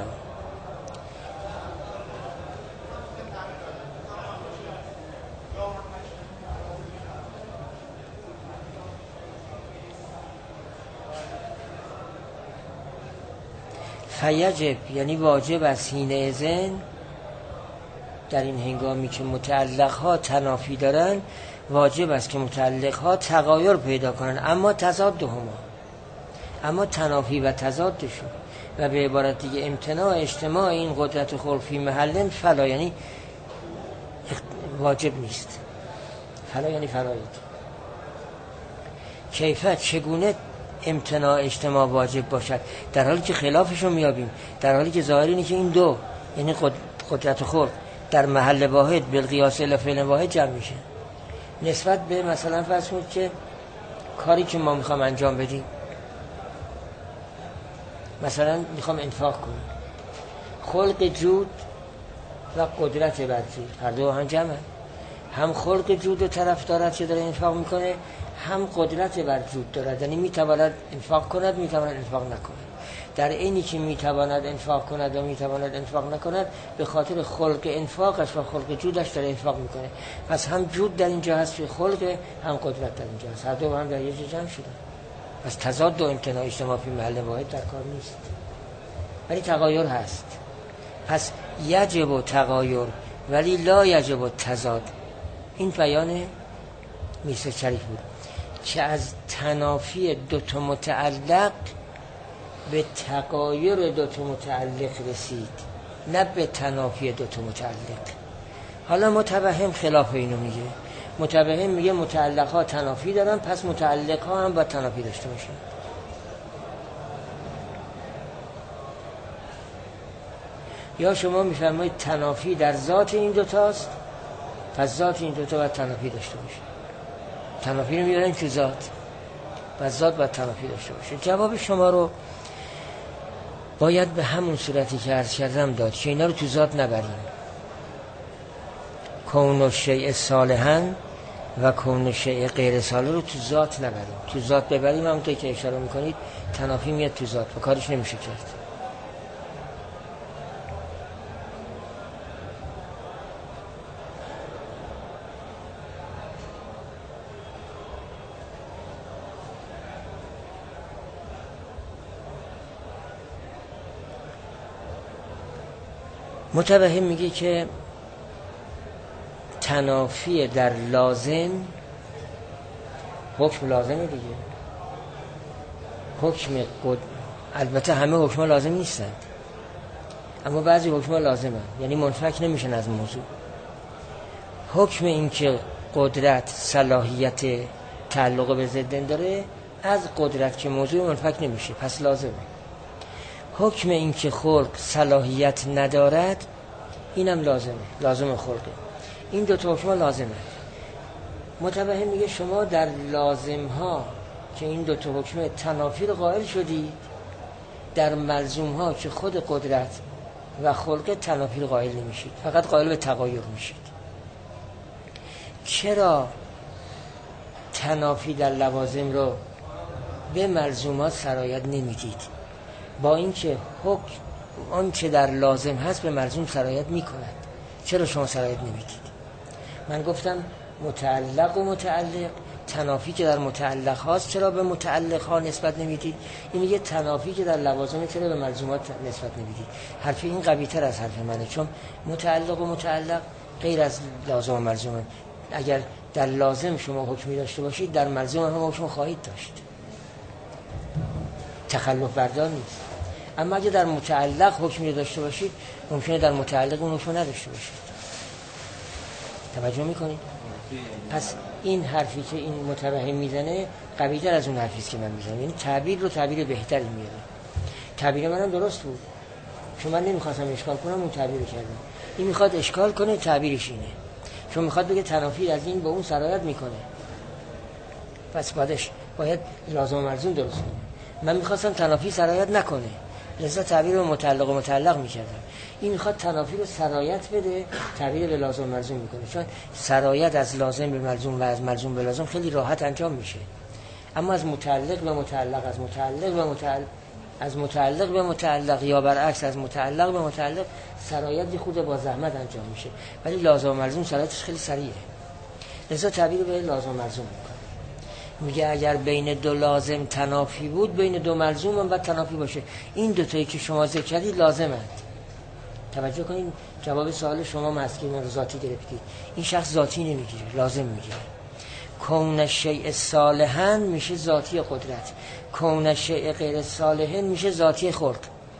Speaker 1: فیجب یعنی واجب است حین اذن، در این هنگامی که متعلق ها تنافی دارن، واجب است که متعلق ها تغایر پیدا کنن، اما تضاد هما، اما تنافی و تضادشون. و به عبارت دیگه امتناع اجتماع این قدرت خلق فی محل فلا، یعنی واجب نیست. فلا یعنی فراید. کیفیت چگونه امتناع اجتماع واجب باشد در حالی که خلافش رو میابیم، در حالی که ظاهر اینه که این دو یعنی قدرت خلق در محل واحد بالقیاس الی فعل واحد جمع میشه. نسبت به مثلا فرض کنید که کاری که ما میخوام انجام بدیم، مثلا میخوام انفاق کنم، خلق جود و قدرت بر جود هر دو هم جمعه. هم خلق جود و طرف دارد که داره انفاق میکنه، هم قدرت بر جود دارد، یعنی میتواند انفاق کند، میتواند انفاق نکند. در اینی که میتواند انفاق کند و میتواند انفاق نکند، به خاطر خلق انفاقش و خلق جودش داره انفاق میکنه. پس هم جود در اینجا هست که خلق، هم قدرت در اینجا هست، هر دو هم در یه جا جمع شدن. پس تضاد و امتناع اجتماع فی محل واحد در کار نیست، ولی تغایر هست. پس یجب و تغایر ولی لا یجب و تضاد. این بیان میسر شریف بود که از تنافی دوتا متعلق به تغایر دوتا متعلق رسید، نه به تنافی دوتا متعلق. حالا متوهم خلاف اینو میگه. متوهم میگه متعلق ها تنافی دارن، پس متعلق ها هم با تنافی داشته باشن. یا شما میفرمایید تنافی در ذات این دوتاست، پس ذات این دوتا باید تنافی داشته باشه. تنافی رو میارن تو ذات، پس ذات باید تنافی داشته باشه. جواب شما رو باید به همون صورتی که عرض کردم داد که اینا رو تو ذات نبریم. کون الشیء صالحا و کون الشیء غیر صالح رو تو ذات نبریم. تو ذات ببریم همونطور که اشاره میکنید تنافی میاد تو ذات و کارش نمیشه کرد. متوهم میگه که تنافی در لازم حکم لازمه دیگه. حکم قد... البته همه حکم لازم نیستن، اما بعضی حکم لازمه، یعنی منفک نمیشن از موضوع. حکم این که قدرت صلاحیت تعلق به ضدن داره از قدرت که موضوع منفک نمیشه، پس لازمه. حکم این که خلق صلاحیت ندارد اینم لازمه، لازم خلقه. این دو تا حکم لازمه. متوهم میگه شما در لازم ها که این دو تا حکم تنافی رو قائل شدید، در ملزوم ها که خود قدرت و خلق تنافی رو قائل نمیشید، فقط قائل به تغایر میشید. چرا تنافی در لوازم رو به ملزومات سرایت نمیدید، با اینکه حکم آن چه در لازم هست به ملزوم سرایت میکند؟ چرا شما سرایت نمیدید؟ من گفتم متعلق و متعلق، تنافی که در متعلق هاست چرا به متعلق ها نسبت نمیدید؟ این میگه تنافی که در لوازم چرا به ملزومات نسبت نمیدید؟ حرف این قوی تر از حرف منه، چون متعلق و متعلق غیر از لازم و ملزومه. اگر در لازم شما حکمی داشته باشید، در ملزوم هم حکم خواهید داشت، تخلف بردار نیست. اما اگه در متعلق حکمی داشته باشید، ممکنه در متعلق اون حکم نداشته باشید. توجه میکنید؟ پس این حرفی که این متوهم میزنه قوی‌تر از اون حرفیست که من میزنم، یعنی تعبیر رو تعبیر بهتری میاره. تعبیر منم درست بود، چون من نمیخواستم اشکال کنم اون تعبیر رو کردم. این میخواد اشکال کنه، تعبیرش اینه، چون میخواد بگه تنافی از این به اون سرایت میکنه، پس بعدش باید لازم و ملزوم درست کنه. من میخواستم تنافی سرایت نکنه، لذا تعبیر رو متعلق و متعلق میکردم. این میخواد تنافی رو سرایت بده، تعبیر به لازم و ملزوم میکنه، چون سرایت از لازم به ملزوم و از ملزوم به لازم خیلی راحت انجام میشه. اما از متعلق به متعلق، از متعلق به متعلق، از متعلق به متعلق یا برعکس از متعلق به متعلق سرایت خود با زحمت انجام میشه، ولی لازم و ملزوم سرایتش خیلی سریعه. لذا تعبیر به لازم و ملزوم میکنه. میگه اگر بین دو لازم تنافی بود، بین دو ملزوم هم باید تنافی باشه. این دو تایی که شما ذکر کردید لازمند. توجه کنید، جواب سوال شما مسکین ذاتی گرفتید. این شخص ذاتی نمیگیره، لازم میگیره. کون الشیء صالحا میشه ذاتی قدرت، کون الشیء غیر صالحا میشه ذاتی خلق.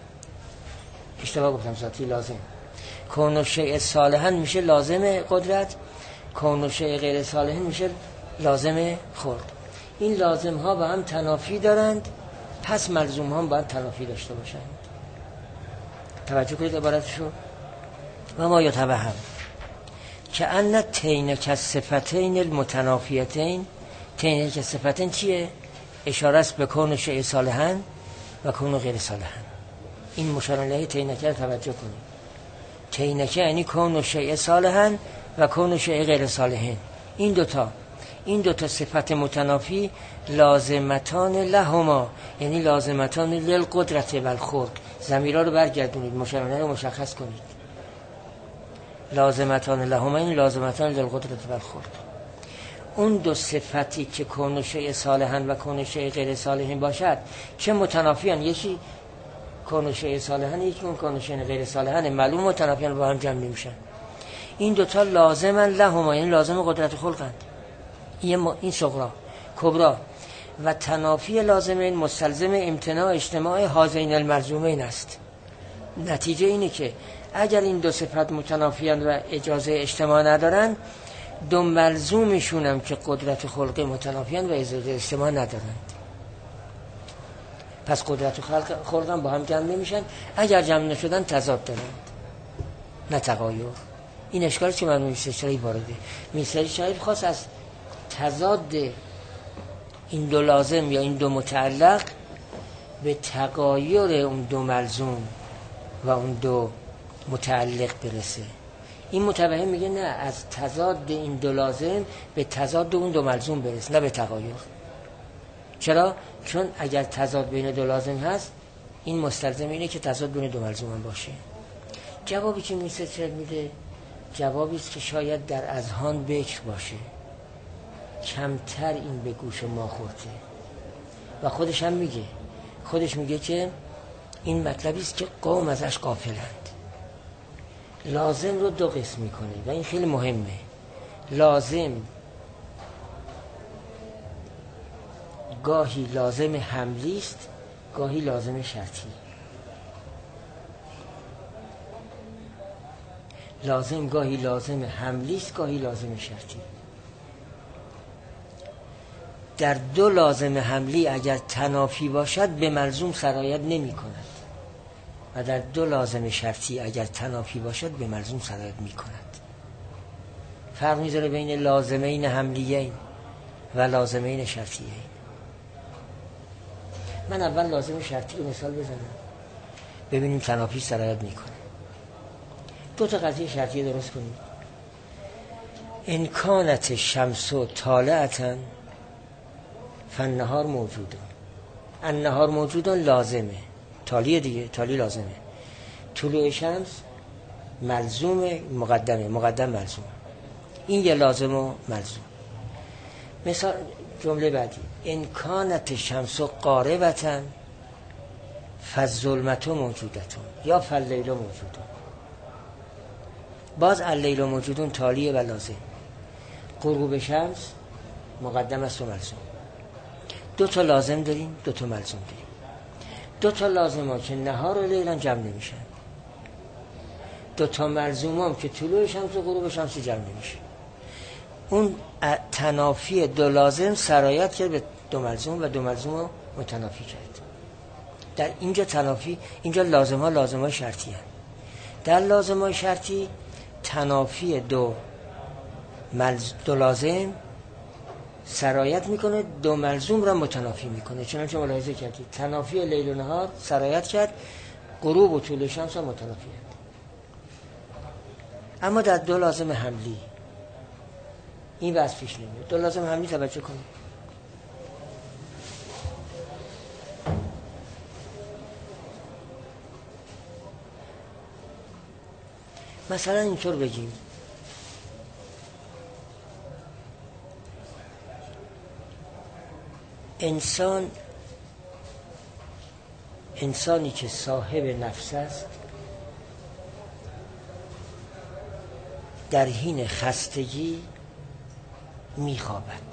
Speaker 1: اشتباه گفتم، ذاتی لازم. کون الشیء صالحا میشه لازم قدرت، کون الشیء غیر صالحا میشه لازم خلق. این لازم ها با هم تنافی دارند، پس ملزوم ها باید تنافی داشته باشند. توجه کنید عبارتشو. و ما یتوهم که ان تین کصفتین المتنافیتین، تین کصفتین چیه؟ اشاره است به کون شیء صالحا و کون غیر صالحا. این مشار الیه تینکه رو توجه کنید. تینکه یعنی کون شیء صالحا و کون شیء غیر صالحین. این دوتا این دوتا صفت متنافی لازمتان لهما، یعنی لازمتان للقدرت و الخلق. ضمیرها رو برگردونید، مشار الیه رو مشخص کنید. لازمتان لهما این لازمتان للقدرت و الخلق. اون دو صفتی که کون شیء صالحا و کون شیء غیر صالحین باشد که متنافیان، یکی کون شیء صالحا یکی کون شیء غیر صالحا، معلوم متنافیان با هم جمع نمیشن. این دوتا لازمن لهما، یعنی لازم قدرت خلقند. این این صغرا کبرا و تنافی لازمین مستلزم امتناع اجتماع هذین الملزومین است. نتیجه اینه که اگر این دو صفت متنافیان و اجازه اجتماع ندارن، دو ملزومشون هم که قدرت خلقی متنافیان و اجازه اجتماع ندارند، پس قدرت و خلق خلق هم با هم جمع نمیشن. اگر جمع نشدن تضاد دارند. نه تغایر. این اشکالی که من میسر شریف وارده. میسر شریف خواست از تضاد این دو لازم یا این دو متعلق به تغایر اون دو ملزوم و اون دو متعلق برسه. این متوهم میگه نه، از تضاد این دو لازم به تضاد اون دو ملزوم برسه، نه به تغایر. چرا؟ چون اگر تضاد بین دو لازم هست، این مستلزم اینه که تضاد بین دو ملزوم هم باشه. جوابی که میسر میده جوابی است که شاید در اذهان بکر باشه، کمتر این به گوش ما خورده و خودش هم میگه خودش میگه که این مطلبی است که قوم ازش غافلند. لازم رو دو قسم میکنه و این خیلی مهمه. لازم گاهی لازم حملی است، گاهی لازم شرطی. لازم گاهی لازم حملی است، گاهی لازم شرطی. در دو لازم حملی اگر تنافی باشد به ملزوم سرایت نمی کند و در دو لازم شرطی اگر تنافی باشد به ملزوم سرایت می کند. فرق میذاره بین لازمین حملیین و لازمین شرطیین. من اول لازم شرطی رو مثال بزنم ببینیم تنافی سرایت می کنه. دو تا قضیه شرطی درست کنید. ان کانت الشمس طالعة فالنهار موجود. النهار موجود لازمه، تالیه دیگه، تالی لازمه. طلوع شمس ملزوم، مقدمه، مقدم ملزوم. این یه لازم و ملزوم. مثال جمله بعدی ان کانت الشمس غاربة فالظلمة موجودة یا فاللیل موجود. باز اللیل موجودون تالیه و لازم. غروب شمس مقدم است و ملزوم. دو تا لازم داریم، دو تا ملزوم داریم. دو تا لازم ها که نهار و لیلان جمع نمیشن، دو تا ملزوم هم که طلوع شمس و غروب شمس جمع نمیشن. اون تنافی دو لازم سرایت کرد به دو ملزوم و دو ملزوم رو متنافی کرد. در اینجا تنافی، اینجا لازم ها لازم های شرطی هست. در لازم های شرطی تنافی دو ملز... دو لازم سرایت میکنه، دو ملزوم را متنافی میکنه. چنانچه ملاحظه کردید تنافی لیل و نهار سرایت کرد، غروب و طلوع شمس هم متنافی کرد. اما در دو لازم حملی این وضع پیش نمیاد. دو لازم حملی توجه کنید. مثلا اینطور بگیم انسان انسانی که صاحب نفس است در حین خستگی میخوابد.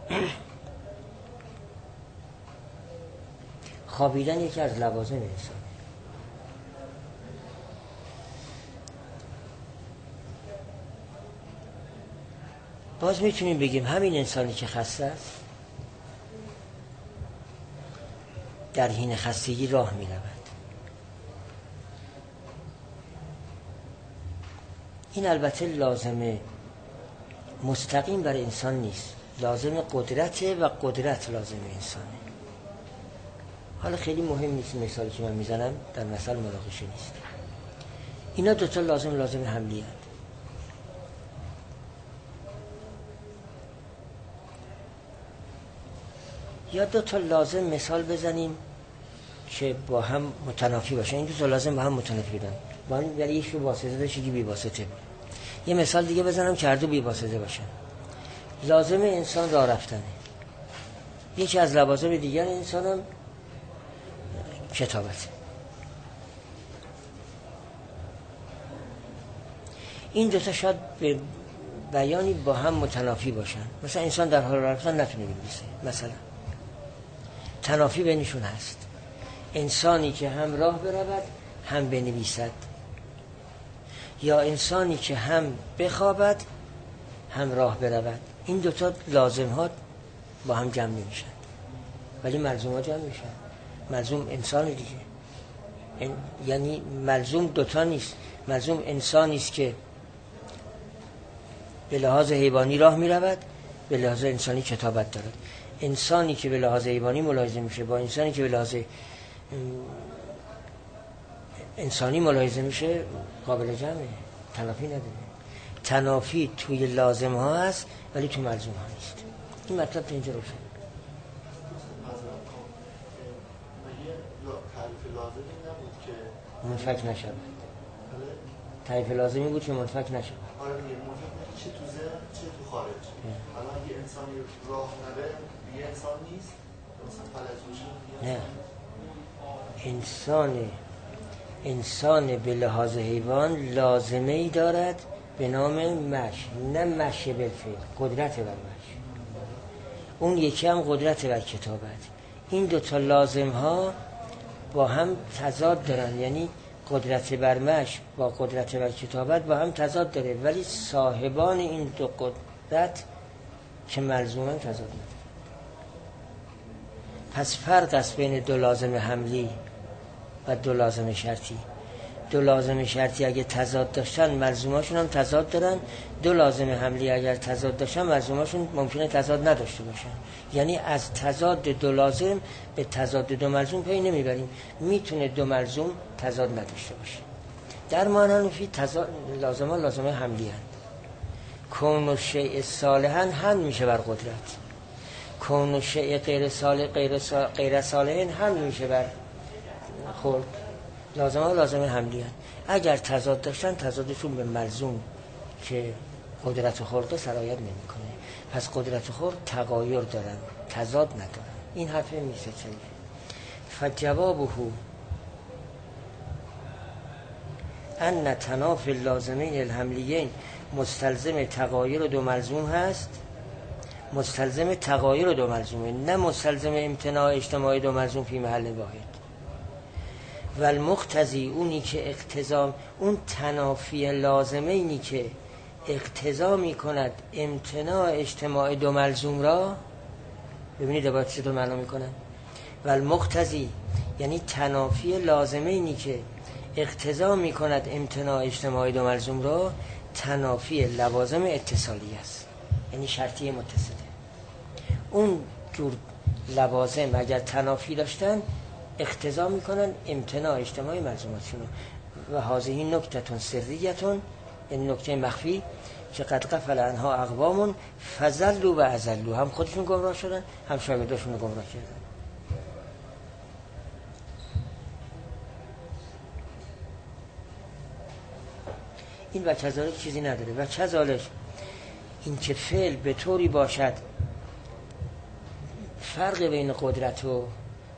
Speaker 1: خوابیدن یکی از لوازم انسان. باز میتونیم بگیم همین انسانی که خسته است در حین خستگی راه می رود. این البته لازمه مستقیم برای انسان نیست، لازم قدرته و قدرت لازم انسانه. حالا خیلی مهم نیست مثالی که من میزنم، در مثال مناقشه نیست. اینا دوتا لازم لازم حملی هست. یا دو تا لازم مثال بزنیم که با هم متنافی باشن. این دو تا لازم با هم متنافی بودن، با هم در یکی واسطه داشت یکی بی واسطه بود. یه مثال دیگه بزنم که هر دو بی واسطه باشن. لازم انسان راه رفتنه، یکی از لوازم دیگر انسان هم کتابته. این دو تا شاید به بیانی با هم متنافی باشن. مثلا انسان در حال راه رفتن نتونه بنویسه، مثلا تنافی بینشون هست. انسانی که هم راه برود هم بنویسد، یا انسانی که هم بخوابد هم راه برود. این دوتا لازم ها با هم جمع نمیشن ولی ملزوم ها جمع میشن. ملزوم انسان دیگه، یعنی ملزوم دوتا نیست، ملزوم انسانی است که به لحاظ حیوانی راه می رود، به لحاظ انسانی کتابت دارد. انسانی که به لحاظ حیوانی ملاحظه میشه با انسانی که به لحاظ انسانی ملاحظه میشه قابل جمعه، تنافی نداره. تنافی توی لازم ها هست ولی توی ملزوم ها نیست. این مطلب تو اینجا روشن. منفک نشود. تعریف لازمی بود که منفک نشود.
Speaker 3: آره دیگه منفک چه تو ذهن چه تو خارج. الان یه انسانی راه نره یه انسان نیست. مثلا فلج
Speaker 1: نه. انسان انسان به لحاظ حیوان لازمه‌ای دارد به نام مشی، نه مشی بالفعل، قدرت بر مشی. اون یکی هم قدرت بر کتابت. این دوتا لازم ها با هم تضاد دارن، یعنی قدرت بر مشی با قدرت بر کتابت با هم تضاد داره، ولی صاحبان این دو قدرت که ملزومن تضاد نداره. پس فرق است بین دو لازم حملی و دو لازم شرطی. دو لازم شرطی اگه تضاد داشتن ملزوماشون هم تضاد دارن، دو لازم حملی اگر تضاد داشتن ملزوماشون ممکنه تضاد نداشته باشن. یعنی از تضاد دو لازم به تضاد دو ملزوم پی نمیبریم. میتونه دو ملزوم تضاد نداشته باشه. در معنی فی تضاد لازم ها لازم حملی هست. کون و شیء صالحا هم میشه بر قدرت، کون و شیء غیر صالح غیر صالح غیر صالح هم میشه بر خلق. لازم ها لازم حملی هست. اگر تضاد داشتن تضادشون به ملزوم که قدرت خلق سرایت نمی کنه. پس قدرت خلق تغایر دارن، تضاد ندارن. این حرف میشه چلیه. فجوابه ان تنافی اللازمین الحملیین مستلزم تغایر دو ملزوم هست، مستلزم تغایر دو ملزومه، نه مستلزم امتناع اجتماعی دو ملزوم فی محل واحد. و المقتضی اونی که اقتضا، اون تنافی لازمه اینی که اقتضا می کند امتناع اجتماع دو ملزوم را، ببینید عبارت چطور معنا می کنن. و المقتضی یعنی تنافی لازمه اینی که اقتضا می کند امتناع اجتماع دو ملزوم را، تنافی لوازم اتصالی است، یعنی شرطی متصله. اون جور لوازم اگر تنافی داشتن اقتضا میکنن امتناع اجتماعی ملزوماتشون. و هذه نکته سریتون، این نکته مخفی که قد غفل عنها اقوام فضلوا و اضلوا، هم خودشون گمراه شدن هم شاگرداشون رو گمراه کردن. این وجه ذالک چیزی نداره. وجه ذالک این که فعل به طوری باشد فرق بین قدرت و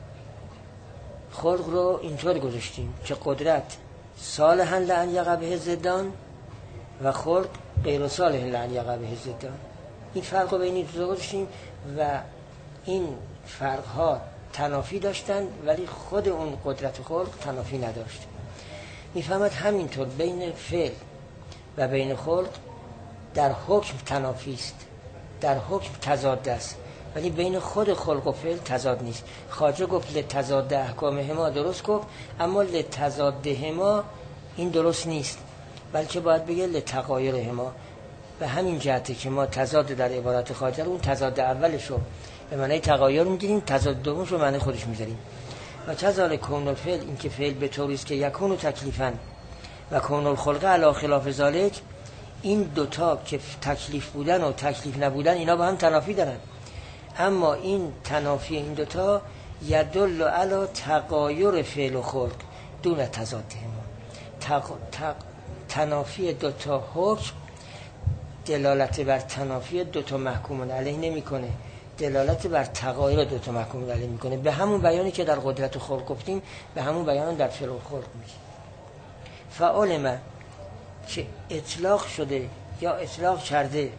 Speaker 1: خلق رو اینطور گذاشتیم که قدرت صالحا لان یقع به ضدان و خلق غیر صالح لان یقع به ضدان. این فرق رو بین این دو گذاشتیم و این فرق ها تنافی داشتن ولی خود اون قدرت خلق تنافی نداشت. میفهمد همینطور بین فعل و بین خلق در حکم تنافی است، در حکم تضاد است، ولی بین خود خلق و فعل تضاد نیست. خواجه گفت لتضاد احکامهما درست گفت، اما لتضادهما این درست نیست، بلکه باید بگه لتغایرهما. به همین جهته که ما تضاد در عبارت خواجه اون تضاد اولشو به معنی تغایر میگیریم، تضاد دومش رو معنی خودش میذاریم. و کذالک کون الفعل، این که فعل به طوری است که یکون تکلیفا و کون الخلق علی خلاف ذالک، این دوتا که تکلیف بودن و تکلیف نبودن اینا با هم تنافی دارن، اما این تنافی این دوتا یدل علی تغایر فعل و خلق دون تضادهما. تق... تق... تنافی دوتا حکم دلالت بر تنافی دوتا محکوم علیه نمی کنه، دلالت بر تغایر دوتا محکوم علیه می کنه. به همون بیانی که در قدرت و خلق گفتیم به همون بیان در فعل و خلق میگه. فعلم که اطلاق شده یا اطلاق کرده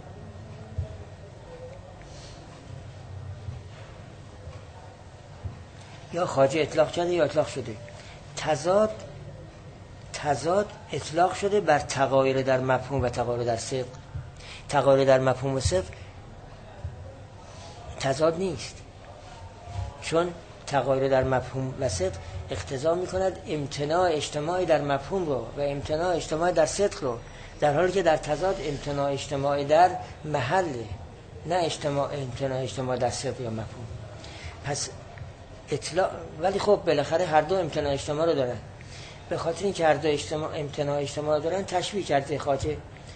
Speaker 1: یا خواجه اطلاق کرده یا اطلاق شده، تضاد تضاد اطلاق شده بر تغایر در مفهوم و تغایر در صدق. تغایر در مفهوم و صدق تضاد نیست، چون تغایر در مفهوم و صدق اقتضا میکند امتناع اجتماعی در مفهوم رو و امتناع اجتماعی در صدق رو، در حالی که در تضاد امتناع اجتماعی در محله، نه اجتماع امتناع اجتماعی در صدق یا مفهوم. پس اطلاع، ولی خب بالاخره هر دو امتناع اجتماعی رو دارن. به خاطر اینکه هر دو اجتماع امتناع اجتماعی دارن تشبیه کرده خواجه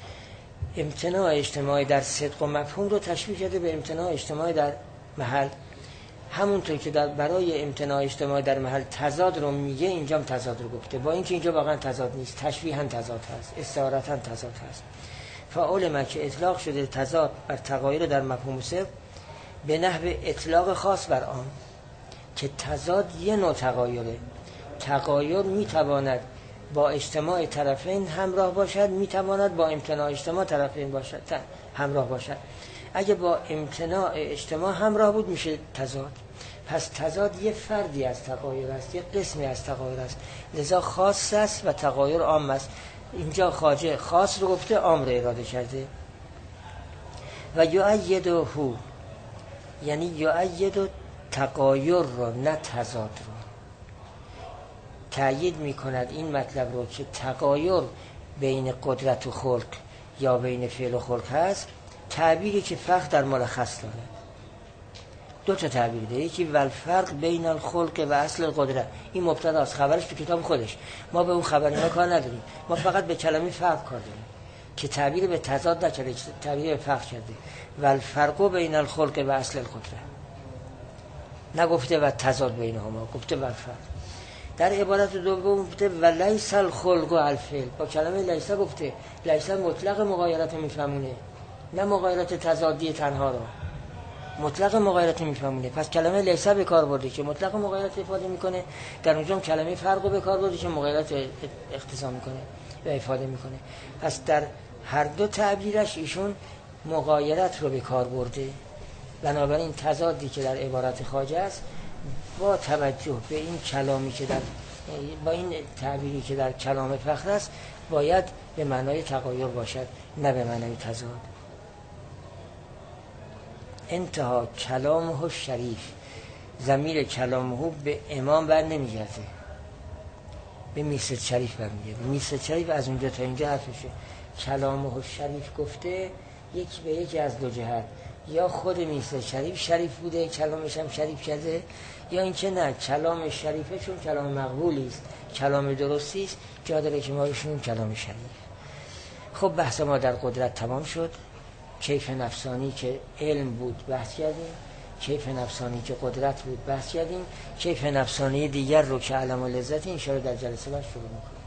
Speaker 1: امتناع اجتماعی در صدق و مفهوم رو تشبیه کرده به امتناع اجتماعی در محل. همونطور که در برای امتناع اجتماعی در محل تضاد رو میگه، اینجا هم تضاد رو گفته، با اینکه اینجا واقعا تضاد نیست، تشبیها تضاد هست، استعارتا تضاد هست. فعلم که اطلاق شده تضاد بر تغایر در مفهوم صدق به نحو اطلاق خاص بر آن، که تضاد یه نوع تغایره. تغایر میتواند با اجتماع طرفین همراه باشد، میتواند با امتناع اجتماع طرفین باشد همراه باشد. اگه با امتناع اجتماع همراه بود میشه تضاد. پس تضاد یه فردی از تغایر است، یه قسمی از تغایر است، لذا خاص است و تغایر عام است. اینجا خواجه خاص رو گفته، عام رو اراده کرده. و یؤیده، یعنی یؤید تغایر رو نه تضاد رو تأیید میکند این مطلب رو که تغایر بین قدرت و خلق یا بین فعل و خلق هست. تعبیری که فرق در ملخص داره، دو تا تعبیر داره. یکی والفرق بین الخلق و اصل القدرت، این مبتداست، خبرش تو کتاب خودش، ما به اون خبر اینا کار نداریم، ما فقط به کلمه فرق کار داریم که تعبیر به تضاد نکرده، تعبیر به فرق کرده. والفرق بین الخلق و اصل القدرت، نگفته و تضاد بینهما، گفته والفرق. در عبارت دوم گفته ولیس الخلق و الفعل، با کلمه لیس گفته. لیس مطلق مغایرت میفهمونه، نه مغایرت تضادی تنها رو، مطلق مغایرت میفهمونه. پس کلمه لیس به کار برده که مطلق مغایرت افاده میکنه، در اونجا کلمه فرق به کار برده که مغایرت اختصاص میکنه و افاده میکنه. پس در هر دو تعبیرش ایشون مغایرت رو به کار برده. بنابراین تضادی که در عبارت خواجه است با توجه به این کلامی که در با این تعبیری که در کلام فخر است باید به معنای تغایر باشد، نه به معنای تضاد. انتها کلامه شریف، ضمیر کلامه به امام بر نمیگرده، به میرزا شریف برمیگرده. میرزا شریف از اونجا تا اینجا حرفشه. کلامه شریف گفته یک به یک از دو جهت، یا خود میرزا شریف شریف بوده کلامش هم شریف کرده، یا اینکه نه، کلام شریفه چون کلام مقبولی است، کلام درستی است، جا داره که ما بشونیم کلام شریف. خب بحث ما در قدرت تمام شد. کیف نفسانی که علم بود بحث کردیم، کیف نفسانی که قدرت بود بحث کردیم، کیف نفسانی دیگر رو که علم و لذت، این شاید در جلسه بعد شروع میکنیم.